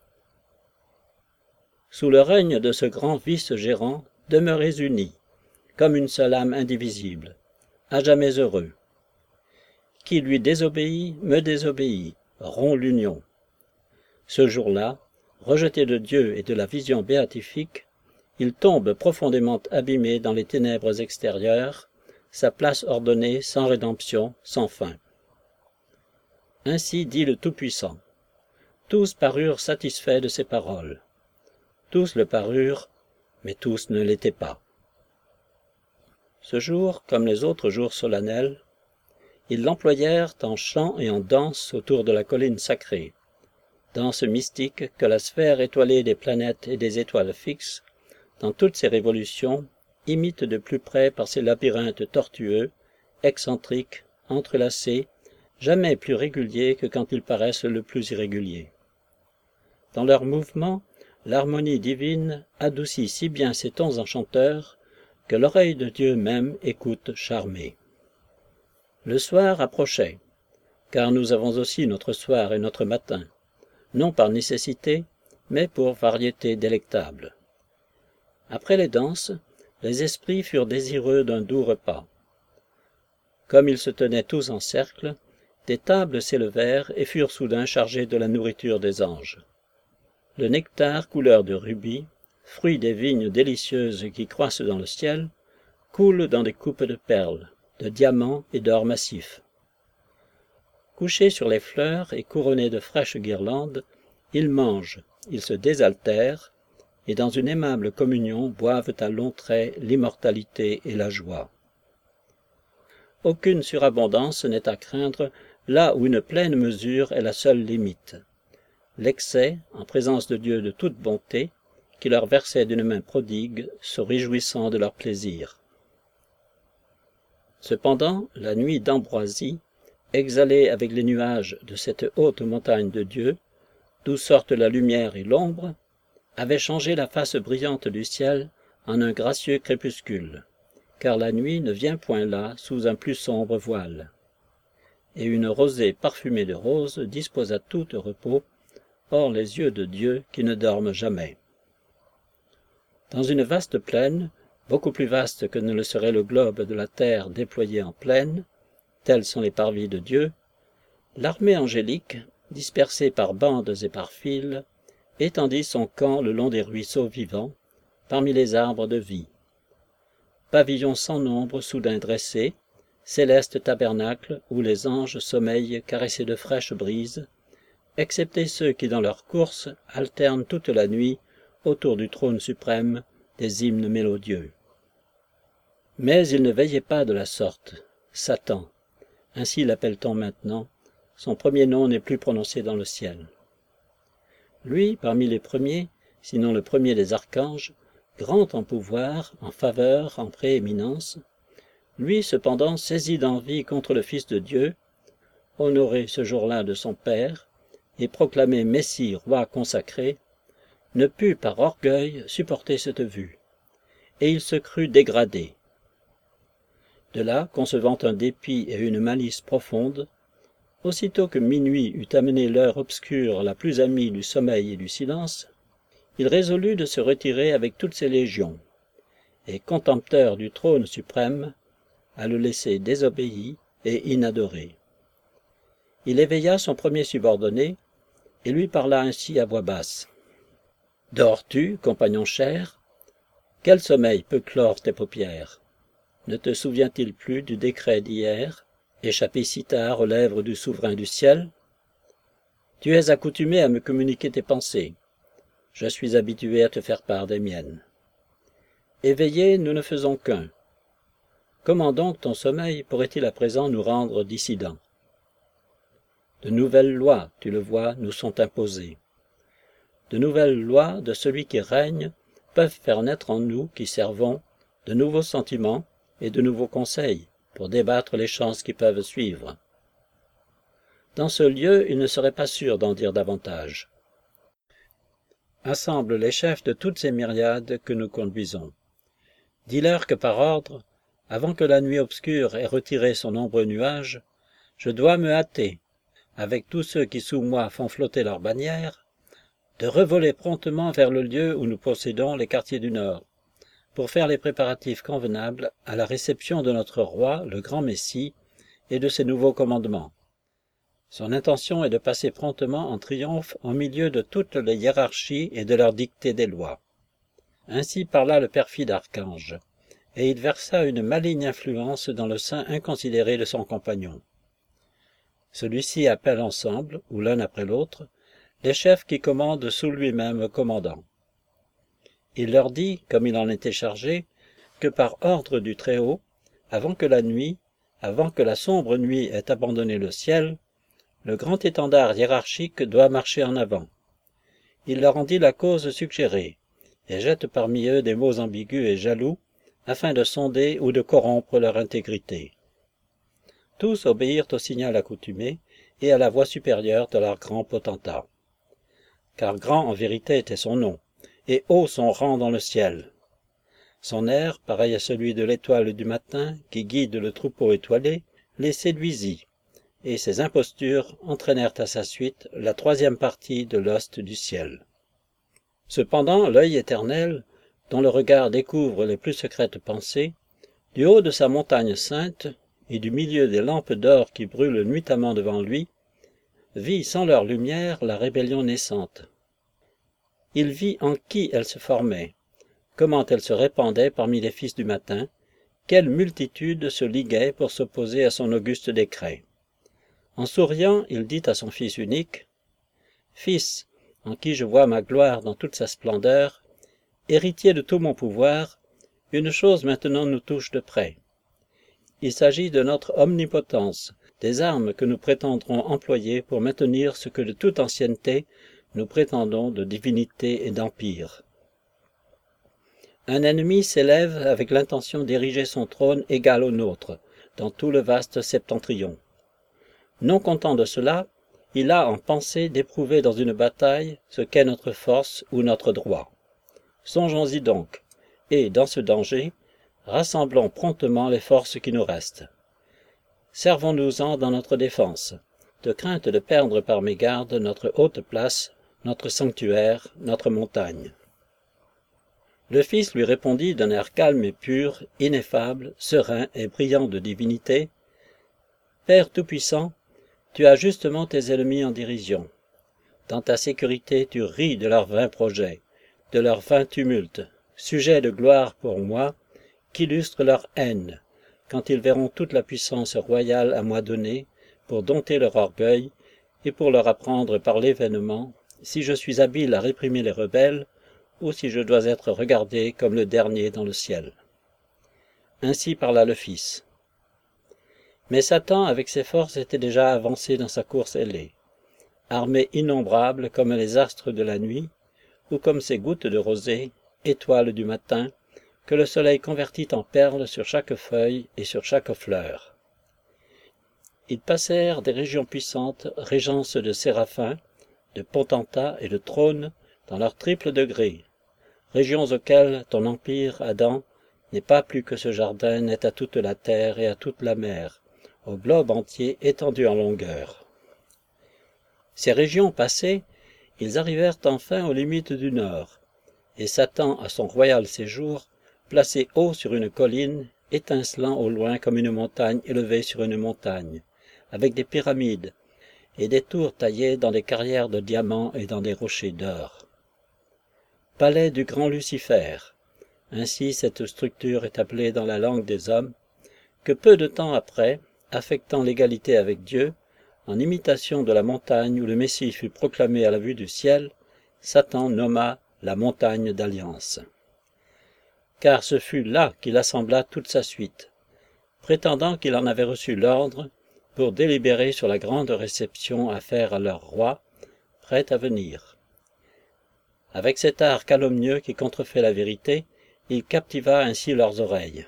Speaker 1: Sous le règne de ce grand vice-gérant, demeurez unis, comme une seule âme indivisible, à jamais heureux. Qui lui désobéit, me désobéit, rompt l'union. Ce jour-là, rejeté de Dieu et de la vision béatifique, il tombe profondément abîmé dans les ténèbres extérieures, sa place ordonnée sans rédemption, sans fin. Ainsi dit le Tout-Puissant. Tous parurent satisfaits de ces paroles. Tous le parurent, mais tous ne l'étaient pas. Ce jour, comme les autres jours solennels, ils l'employèrent en chant et en danse autour de la colline sacrée, danse mystique que la sphère étoilée des planètes et des étoiles fixes, dans toutes ses révolutions, imite de plus près par ses labyrinthes tortueux, excentriques, entrelacés, jamais plus réguliers que quand ils paraissent le plus irréguliers. Dans leurs mouvements, l'harmonie divine adoucit si bien ces tons enchanteurs que l'oreille de Dieu même écoute charmée. Le soir approchait, car nous avons aussi notre soir et notre matin, non par nécessité, mais pour variété délectable. Après les danses, les esprits furent désireux d'un doux repas. Comme ils se tenaient tous en cercle, des tables s'élevèrent et furent soudain chargées de la nourriture des anges. Le nectar couleur de rubis, fruit des vignes délicieuses qui croissent dans le ciel, coule dans des coupes de perles, de diamants et d'or massif. Couchés sur les fleurs et couronnés de fraîches guirlandes, ils mangent, ils se désaltèrent, et dans une aimable communion boivent à longs traits l'immortalité et la joie. Aucune surabondance n'est à craindre là où une pleine mesure est la seule limite. L'excès, en présence de Dieu de toute bonté, qui leur versait d'une main prodigue, se réjouissant de leur plaisir. Cependant, la nuit d'ambroisie, exhalée avec les nuages de cette haute montagne de Dieu, d'où sortent la lumière et l'ombre, avait changé la face brillante du ciel en un gracieux crépuscule, car la nuit ne vient point là sous un plus sombre voile. Et une rosée parfumée de roses dispose à tout repos, hors les yeux de Dieu qui ne dorment jamais. Dans une vaste plaine, beaucoup plus vaste que ne le serait le globe de la terre déployé en plaine, tels sont les parvis de Dieu, l'armée angélique, dispersée par bandes et par fils, étendit son camp le long des ruisseaux vivants, parmi les arbres de vie. Pavillon sans nombre soudain dressé, céleste tabernacle où les anges sommeillent caressés de fraîches brises, excepté ceux qui dans leur course alternent toute la nuit autour du trône suprême des hymnes mélodieux. Mais il ne veillait pas de la sorte, Satan, ainsi l'appelle-t-on maintenant, son premier nom n'est plus prononcé dans le ciel. Lui, parmi les premiers, sinon le premier des archanges, grand en pouvoir, en faveur, en prééminence, lui cependant saisi d'envie contre le Fils de Dieu, honoré ce jour-là de son Père, et proclamé Messie, roi consacré, ne put par orgueil supporter cette vue, et il se crut dégradé. De là, concevant un dépit et une malice profonde, aussitôt que minuit eut amené l'heure obscure la plus amie du sommeil et du silence, il résolut de se retirer avec toutes ses légions, et contempteur du trône suprême, à le laisser désobéi et inadoré. Il éveilla son premier subordonné et lui parla ainsi à voix basse. « Dors-tu, compagnon cher? Quel sommeil peut clore tes paupières? Ne te souvient-il plus du décret d'hier, échappé si tard aux lèvres du souverain du ciel? Tu es accoutumé à me communiquer tes pensées. Je suis habitué à te faire part des miennes. Éveillés, nous ne faisons qu'un. Comment donc ton sommeil pourrait-il à présent nous rendre dissidents? De nouvelles lois, tu le vois, nous sont imposées. De nouvelles lois de celui qui règne peuvent faire naître en nous qui servons de nouveaux sentiments et de nouveaux conseils pour débattre les chances qui peuvent suivre. Dans ce lieu, il ne serait pas sûr d'en dire davantage. Assemble les chefs de toutes ces myriades que nous conduisons. Dis-leur que par ordre, avant que la nuit obscure ait retiré son nombreux nuage, je dois me hâter, avec tous ceux qui sous moi font flotter leurs bannières, de revoler promptement vers le lieu où nous possédons les quartiers du Nord, pour faire les préparatifs convenables à la réception de notre roi, le grand Messie, et de ses nouveaux commandements. Son intention est de passer promptement en triomphe au milieu de toutes les hiérarchies et de leur dictée des lois. Ainsi parla le perfide archange, et il versa une maligne influence dans le sein inconsidéré de son compagnon. Celui-ci appelle ensemble, ou l'un après l'autre, les chefs qui commandent sous lui-même commandant. Il leur dit, comme il en était chargé, que par ordre du Très-Haut, avant que la sombre nuit ait abandonné le ciel, le grand étendard hiérarchique doit marcher en avant. Il leur en dit la cause suggérée, et jette parmi eux des mots ambigus et jaloux, afin de sonder ou de corrompre leur intégrité. Tous obéirent au signal accoutumé et à la voix supérieure de leur grand potentat. Car grand en vérité était son nom, et haut son rang dans le ciel. Son air, pareil à celui de l'étoile du matin qui guide le troupeau étoilé, les séduisit, et ses impostures entraînèrent à sa suite la troisième partie de l'host du ciel. Cependant, l'œil éternel, dont le regard découvre les plus secrètes pensées, du haut de sa montagne sainte, et du milieu des lampes d'or qui brûlent nuitamment devant lui, vit sans leur lumière la rébellion naissante. Il vit en qui elle se formait, comment elle se répandait parmi les fils du matin, quelle multitude se liguait pour s'opposer à son auguste décret. En souriant, il dit à son fils unique, « Fils, en qui je vois ma gloire dans toute sa splendeur, héritier de tout mon pouvoir, une chose maintenant nous touche de près. Il s'agit de notre omnipotence, des armes que nous prétendrons employer pour maintenir ce que de toute ancienneté nous prétendons de divinité et d'empire. Un ennemi s'élève avec l'intention d'ériger son trône égal au nôtre, dans tout le vaste septentrion. Non content de cela, il a en pensée d'éprouver dans une bataille ce qu'est notre force ou notre droit. Songeons-y donc, et, dans ce danger, rassemblons promptement les forces qui nous restent. Servons-nous-en dans notre défense, de crainte de perdre par mégarde notre haute place, notre sanctuaire, notre montagne. » Le Fils lui répondit d'un air calme et pur, ineffable, serein et brillant de divinité, « Père Tout-Puissant, tu as justement tes ennemis en dérision. Dans ta sécurité, tu ris de leurs vains projets, de leurs vains tumultes, sujets de gloire pour moi, qu'illustrent leur haine, quand ils verront toute la puissance royale à moi donnée, pour dompter leur orgueil, et pour leur apprendre par l'événement, si je suis habile à réprimer les rebelles, ou si je dois être regardé comme le dernier dans le ciel. » Ainsi parla le Fils. Mais Satan, avec ses forces, était déjà avancé dans sa course ailée, armée innombrable comme les astres de la nuit, ou comme ces gouttes de rosée, étoiles du matin, que le soleil convertit en perles sur chaque feuille et sur chaque fleur. Ils passèrent des régions puissantes, régences de séraphins, de potentats et de trônes, dans leur triple degré, régions auxquelles ton empire, Adam, n'est pas plus que ce jardin n'est à toute la terre et à toute la mer, au globe entier étendu en longueur. Ces régions passées, ils arrivèrent enfin aux limites du nord, et Satan, à son royal séjour, placé haut sur une colline, étincelant au loin comme une montagne élevée sur une montagne, avec des pyramides et des tours taillées dans des carrières de diamants et dans des rochers d'or. Palais du grand Lucifer, ainsi cette structure est appelée dans la langue des hommes, que peu de temps après, affectant l'égalité avec Dieu, en imitation de la montagne où le Messie fut proclamé à la vue du ciel, Satan nomma la montagne d'alliance. Car ce fut là qu'il assembla toute sa suite, prétendant qu'il en avait reçu l'ordre pour délibérer sur la grande réception à faire à leur roi, prêt à venir. Avec cet art calomnieux qui contrefait la vérité, il captiva ainsi leurs oreilles.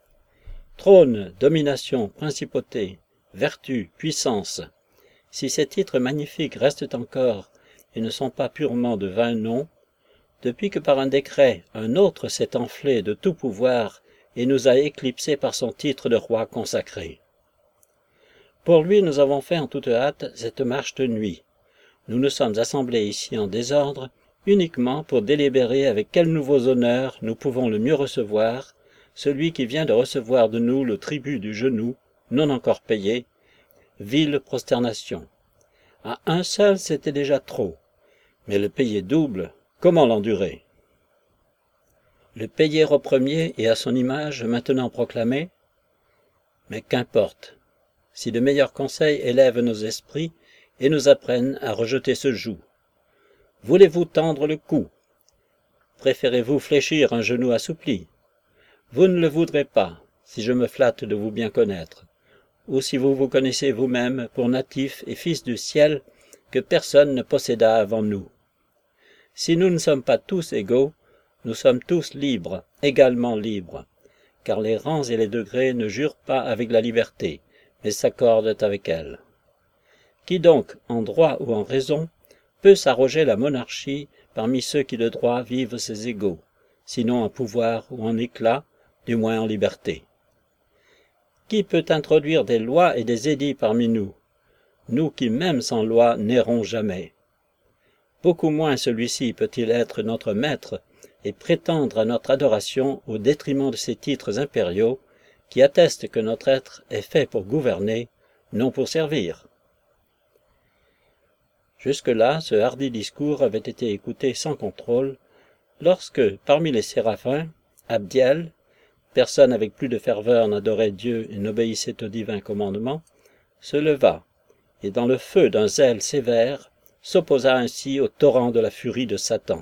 Speaker 1: Trône, domination, principauté, vertu, puissance, si ces titres magnifiques restent encore et ne sont pas purement de vains noms, depuis que par un décret un autre s'est enflé de tout pouvoir et nous a éclipsés par son titre de roi consacré. Pour lui nous avons fait en toute hâte cette marche de nuit. Nous nous sommes assemblés ici en désordre, uniquement pour délibérer avec quels nouveaux honneurs nous pouvons le mieux recevoir celui qui vient de recevoir de nous le tribut du genou, non encore payé, vile prosternation. À un seul c'était déjà trop, mais le payer double, comment l'endurer? Le payer au premier et à son image maintenant proclamé? Mais qu'importe, si de meilleurs conseils élèvent nos esprits et nous apprennent à rejeter ce joug. Voulez-vous tendre le cou? Préférez-vous fléchir un genou assoupli? Vous ne le voudrez pas, si je me flatte de vous bien connaître, ou si vous vous connaissez vous-même pour natifs et fils du ciel que personne ne posséda avant nous. Si nous ne sommes pas tous égaux, nous sommes tous libres, également libres, car les rangs et les degrés ne jurent pas avec la liberté, mais s'accordent avec elle. Qui donc, en droit ou en raison, peut s'arroger la monarchie parmi ceux qui de droit vivent ses égaux, sinon en pouvoir ou en éclat, du moins en liberté? Qui peut introduire des lois et des édits parmi nous, nous qui même sans loi n'errons jamais? Beaucoup moins celui-ci peut-il être notre maître et prétendre à notre adoration au détriment de ses titres impériaux, qui attestent que notre être est fait pour gouverner, non pour servir. Jusque-là, ce hardi discours avait été écouté sans contrôle, lorsque, parmi les séraphins, Abdiel, personne avec plus de ferveur n'adorait Dieu et n'obéissait au divin commandement, se leva, et dans le feu d'un zèle sévère, s'opposa ainsi au torrent de la furie de Satan.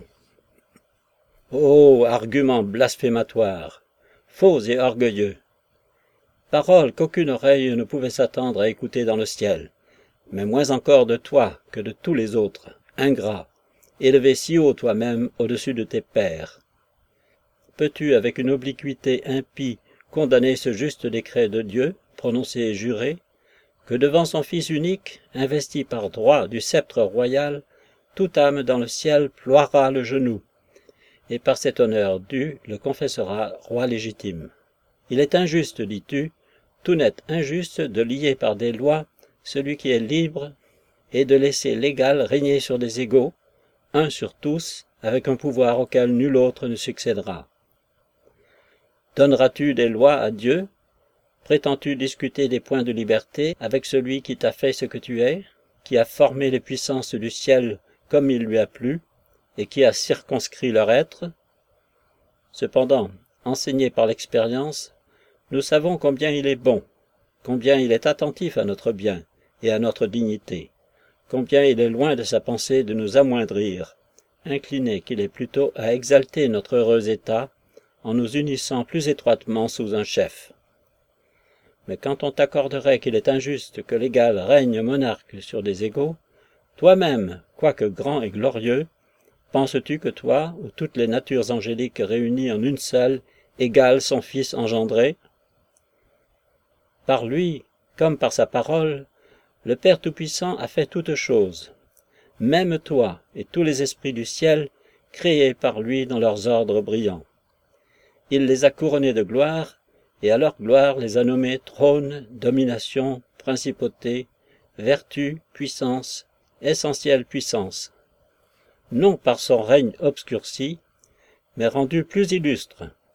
Speaker 1: Ô argument blasphématoire, faux et orgueilleux! Paroles qu'aucune oreille ne pouvait s'attendre à écouter dans le ciel, mais moins encore de toi que de tous les autres, ingrat, élevé si haut toi-même au-dessus de tes pairs. Peux-tu, avec une obliquité impie, condamner ce juste décret de Dieu, prononcé et juré, que devant son Fils unique, investi par droit du sceptre royal, toute âme dans le ciel ploiera le genou, et par cet honneur dû le confessera roi légitime. Il est injuste, dis-tu, tout net injuste de lier par des lois celui qui est libre et de laisser l'égal régner sur des égaux, un sur tous, avec un pouvoir auquel nul autre ne succédera. Donneras-tu des lois à Dieu? Prétends-tu discuter des points de liberté avec celui qui t'a fait ce que tu es, qui a formé les puissances du ciel comme il lui a plu, et qui a circonscrit leur être? Cependant, enseignés par l'expérience, nous savons combien il est bon, combien il est attentif à notre bien et à notre dignité, combien il est loin de sa pensée de nous amoindrir, incliné qu'il est plutôt à exalter notre heureux état en nous unissant plus étroitement sous un chef. Mais quand on t'accorderait qu'il est injuste que l'égal règne monarque sur des égaux, toi-même, quoique grand et glorieux, penses-tu que toi, ou toutes les natures angéliques réunies en une seule, égalent son Fils engendré? Par lui, comme par sa parole, le Père Tout-Puissant a fait toutes choses, même toi et tous les esprits du ciel, créés par lui dans leurs ordres brillants. Il les a couronnés de gloire, et à leur gloire les a nommés trône, domination, principauté, vertu, puissance, essentielle puissance, non par son règne obscurci, mais rendu plus illustre,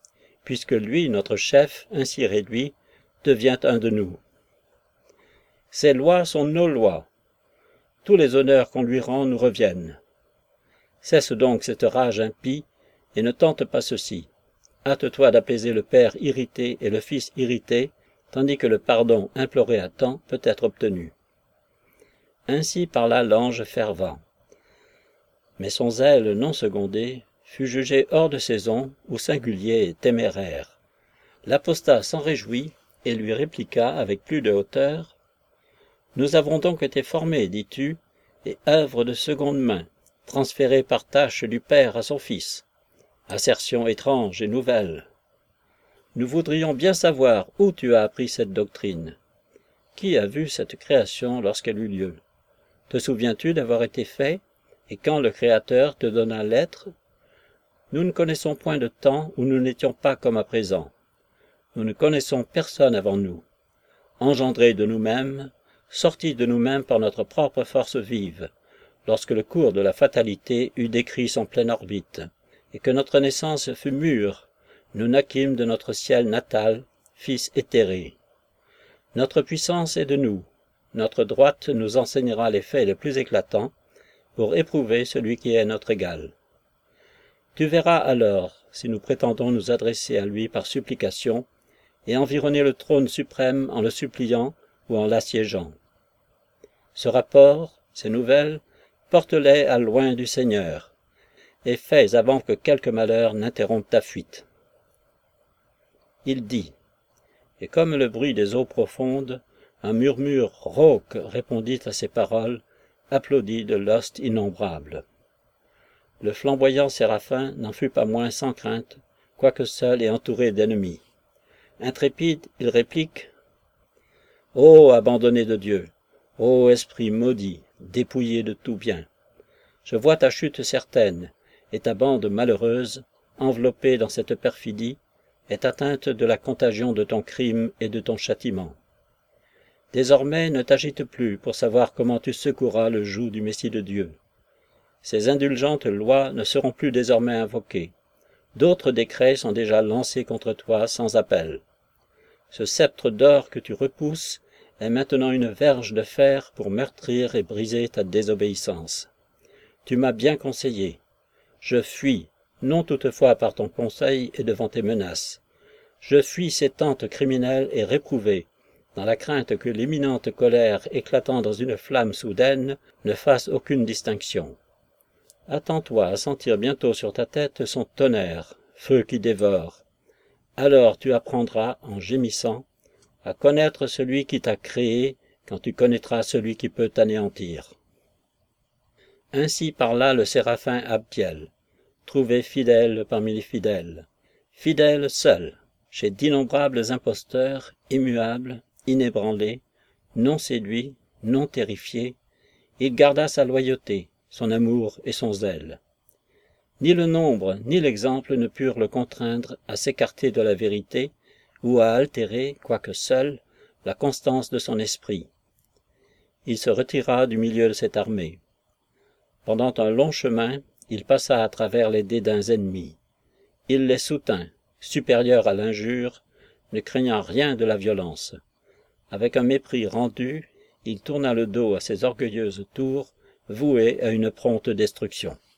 Speaker 1: puisque lui, notre chef, ainsi réduit, devient un de nous. Ses lois sont nos lois. Tous les honneurs qu'on lui rend nous reviennent. Cesse donc cette rage impie, et ne tente pas ceci. Hâte-toi d'apaiser le père irrité et le fils irrité, tandis que le pardon imploré à temps peut être obtenu. Ainsi parla l'ange fervent. Mais son zèle non secondé fut jugé hors de saison ou singulier et téméraire. L'apostat s'en réjouit et lui répliqua avec plus de hauteur. « Nous avons donc été formés, dis-tu, et œuvre de seconde main, transférés par tâche du père à son fils. Assertion étrange et nouvelle. Nous voudrions bien savoir où tu as appris cette doctrine. Qui a vu cette création lorsqu'elle eut lieu? Te souviens-tu d'avoir été fait, et quand le Créateur te donna l'être? Nous ne connaissons point de temps où nous n'étions pas comme à présent. Nous ne connaissons personne avant nous. Engendrés de nous-mêmes, sortis de nous-mêmes par notre propre force vive, lorsque le cours de la fatalité eut décrit son pleine orbite, et que notre naissance fut mûre, nous naquîmes de notre ciel natal, fils éthérés. Notre puissance est de nous, notre droite nous enseignera les faits les plus éclatants, pour éprouver celui qui est notre égal. Tu verras alors, si nous prétendons nous adresser à lui par supplication, et environner le trône suprême en le suppliant ou en l'assiégeant. Ce rapport, ces nouvelles, porte-les à loin du Seigneur, et fais avant que quelque malheur n'interrompe ta fuite. Il dit, et comme le bruit des eaux profondes, un murmure rauque répondit à ces paroles, applaudi de l'host innombrable. Le flamboyant séraphin n'en fut pas moins sans crainte, quoique seul et entouré d'ennemis. Intrépide, il réplique, « Ô abandonné de Dieu, ô esprit maudit, dépouillé de tout bien, je vois ta chute certaine, et ta bande malheureuse, enveloppée dans cette perfidie, est atteinte de la contagion de ton crime et de ton châtiment. Désormais ne t'agite plus pour savoir comment tu secoueras le joug du Messie de Dieu. Ces indulgentes lois ne seront plus désormais invoquées. D'autres décrets sont déjà lancés contre toi sans appel. Ce sceptre d'or que tu repousses est maintenant une verge de fer pour meurtrir et briser ta désobéissance. Tu m'as bien conseillé. Je fuis, non toutefois par ton conseil et devant tes menaces. Je fuis ces tentes criminelles et réprouvées, dans la crainte que l'imminente colère éclatant dans une flamme soudaine ne fasse aucune distinction. Attends-toi à sentir bientôt sur ta tête son tonnerre, feu qui dévore. Alors tu apprendras, en gémissant, à connaître celui qui t'a créé quand tu connaîtras celui qui peut t'anéantir. » Ainsi parla le séraphin Abdiel, trouvé fidèle parmi les fidèles, fidèle seul, chez d'innombrables imposteurs, immuables, inébranlés, non séduits, non terrifiés, il garda sa loyauté, son amour et son zèle. Ni le nombre ni l'exemple ne purent le contraindre à s'écarter de la vérité ou à altérer, quoique seul, la constance de son esprit. Il se retira du milieu de cette armée. Pendant un long chemin, il passa à travers les dédains ennemis. Il les soutint, supérieur à l'injure, ne craignant rien de la violence. Avec un mépris rendu, il tourna le dos à ses orgueilleuses tours, vouées à une prompte destruction.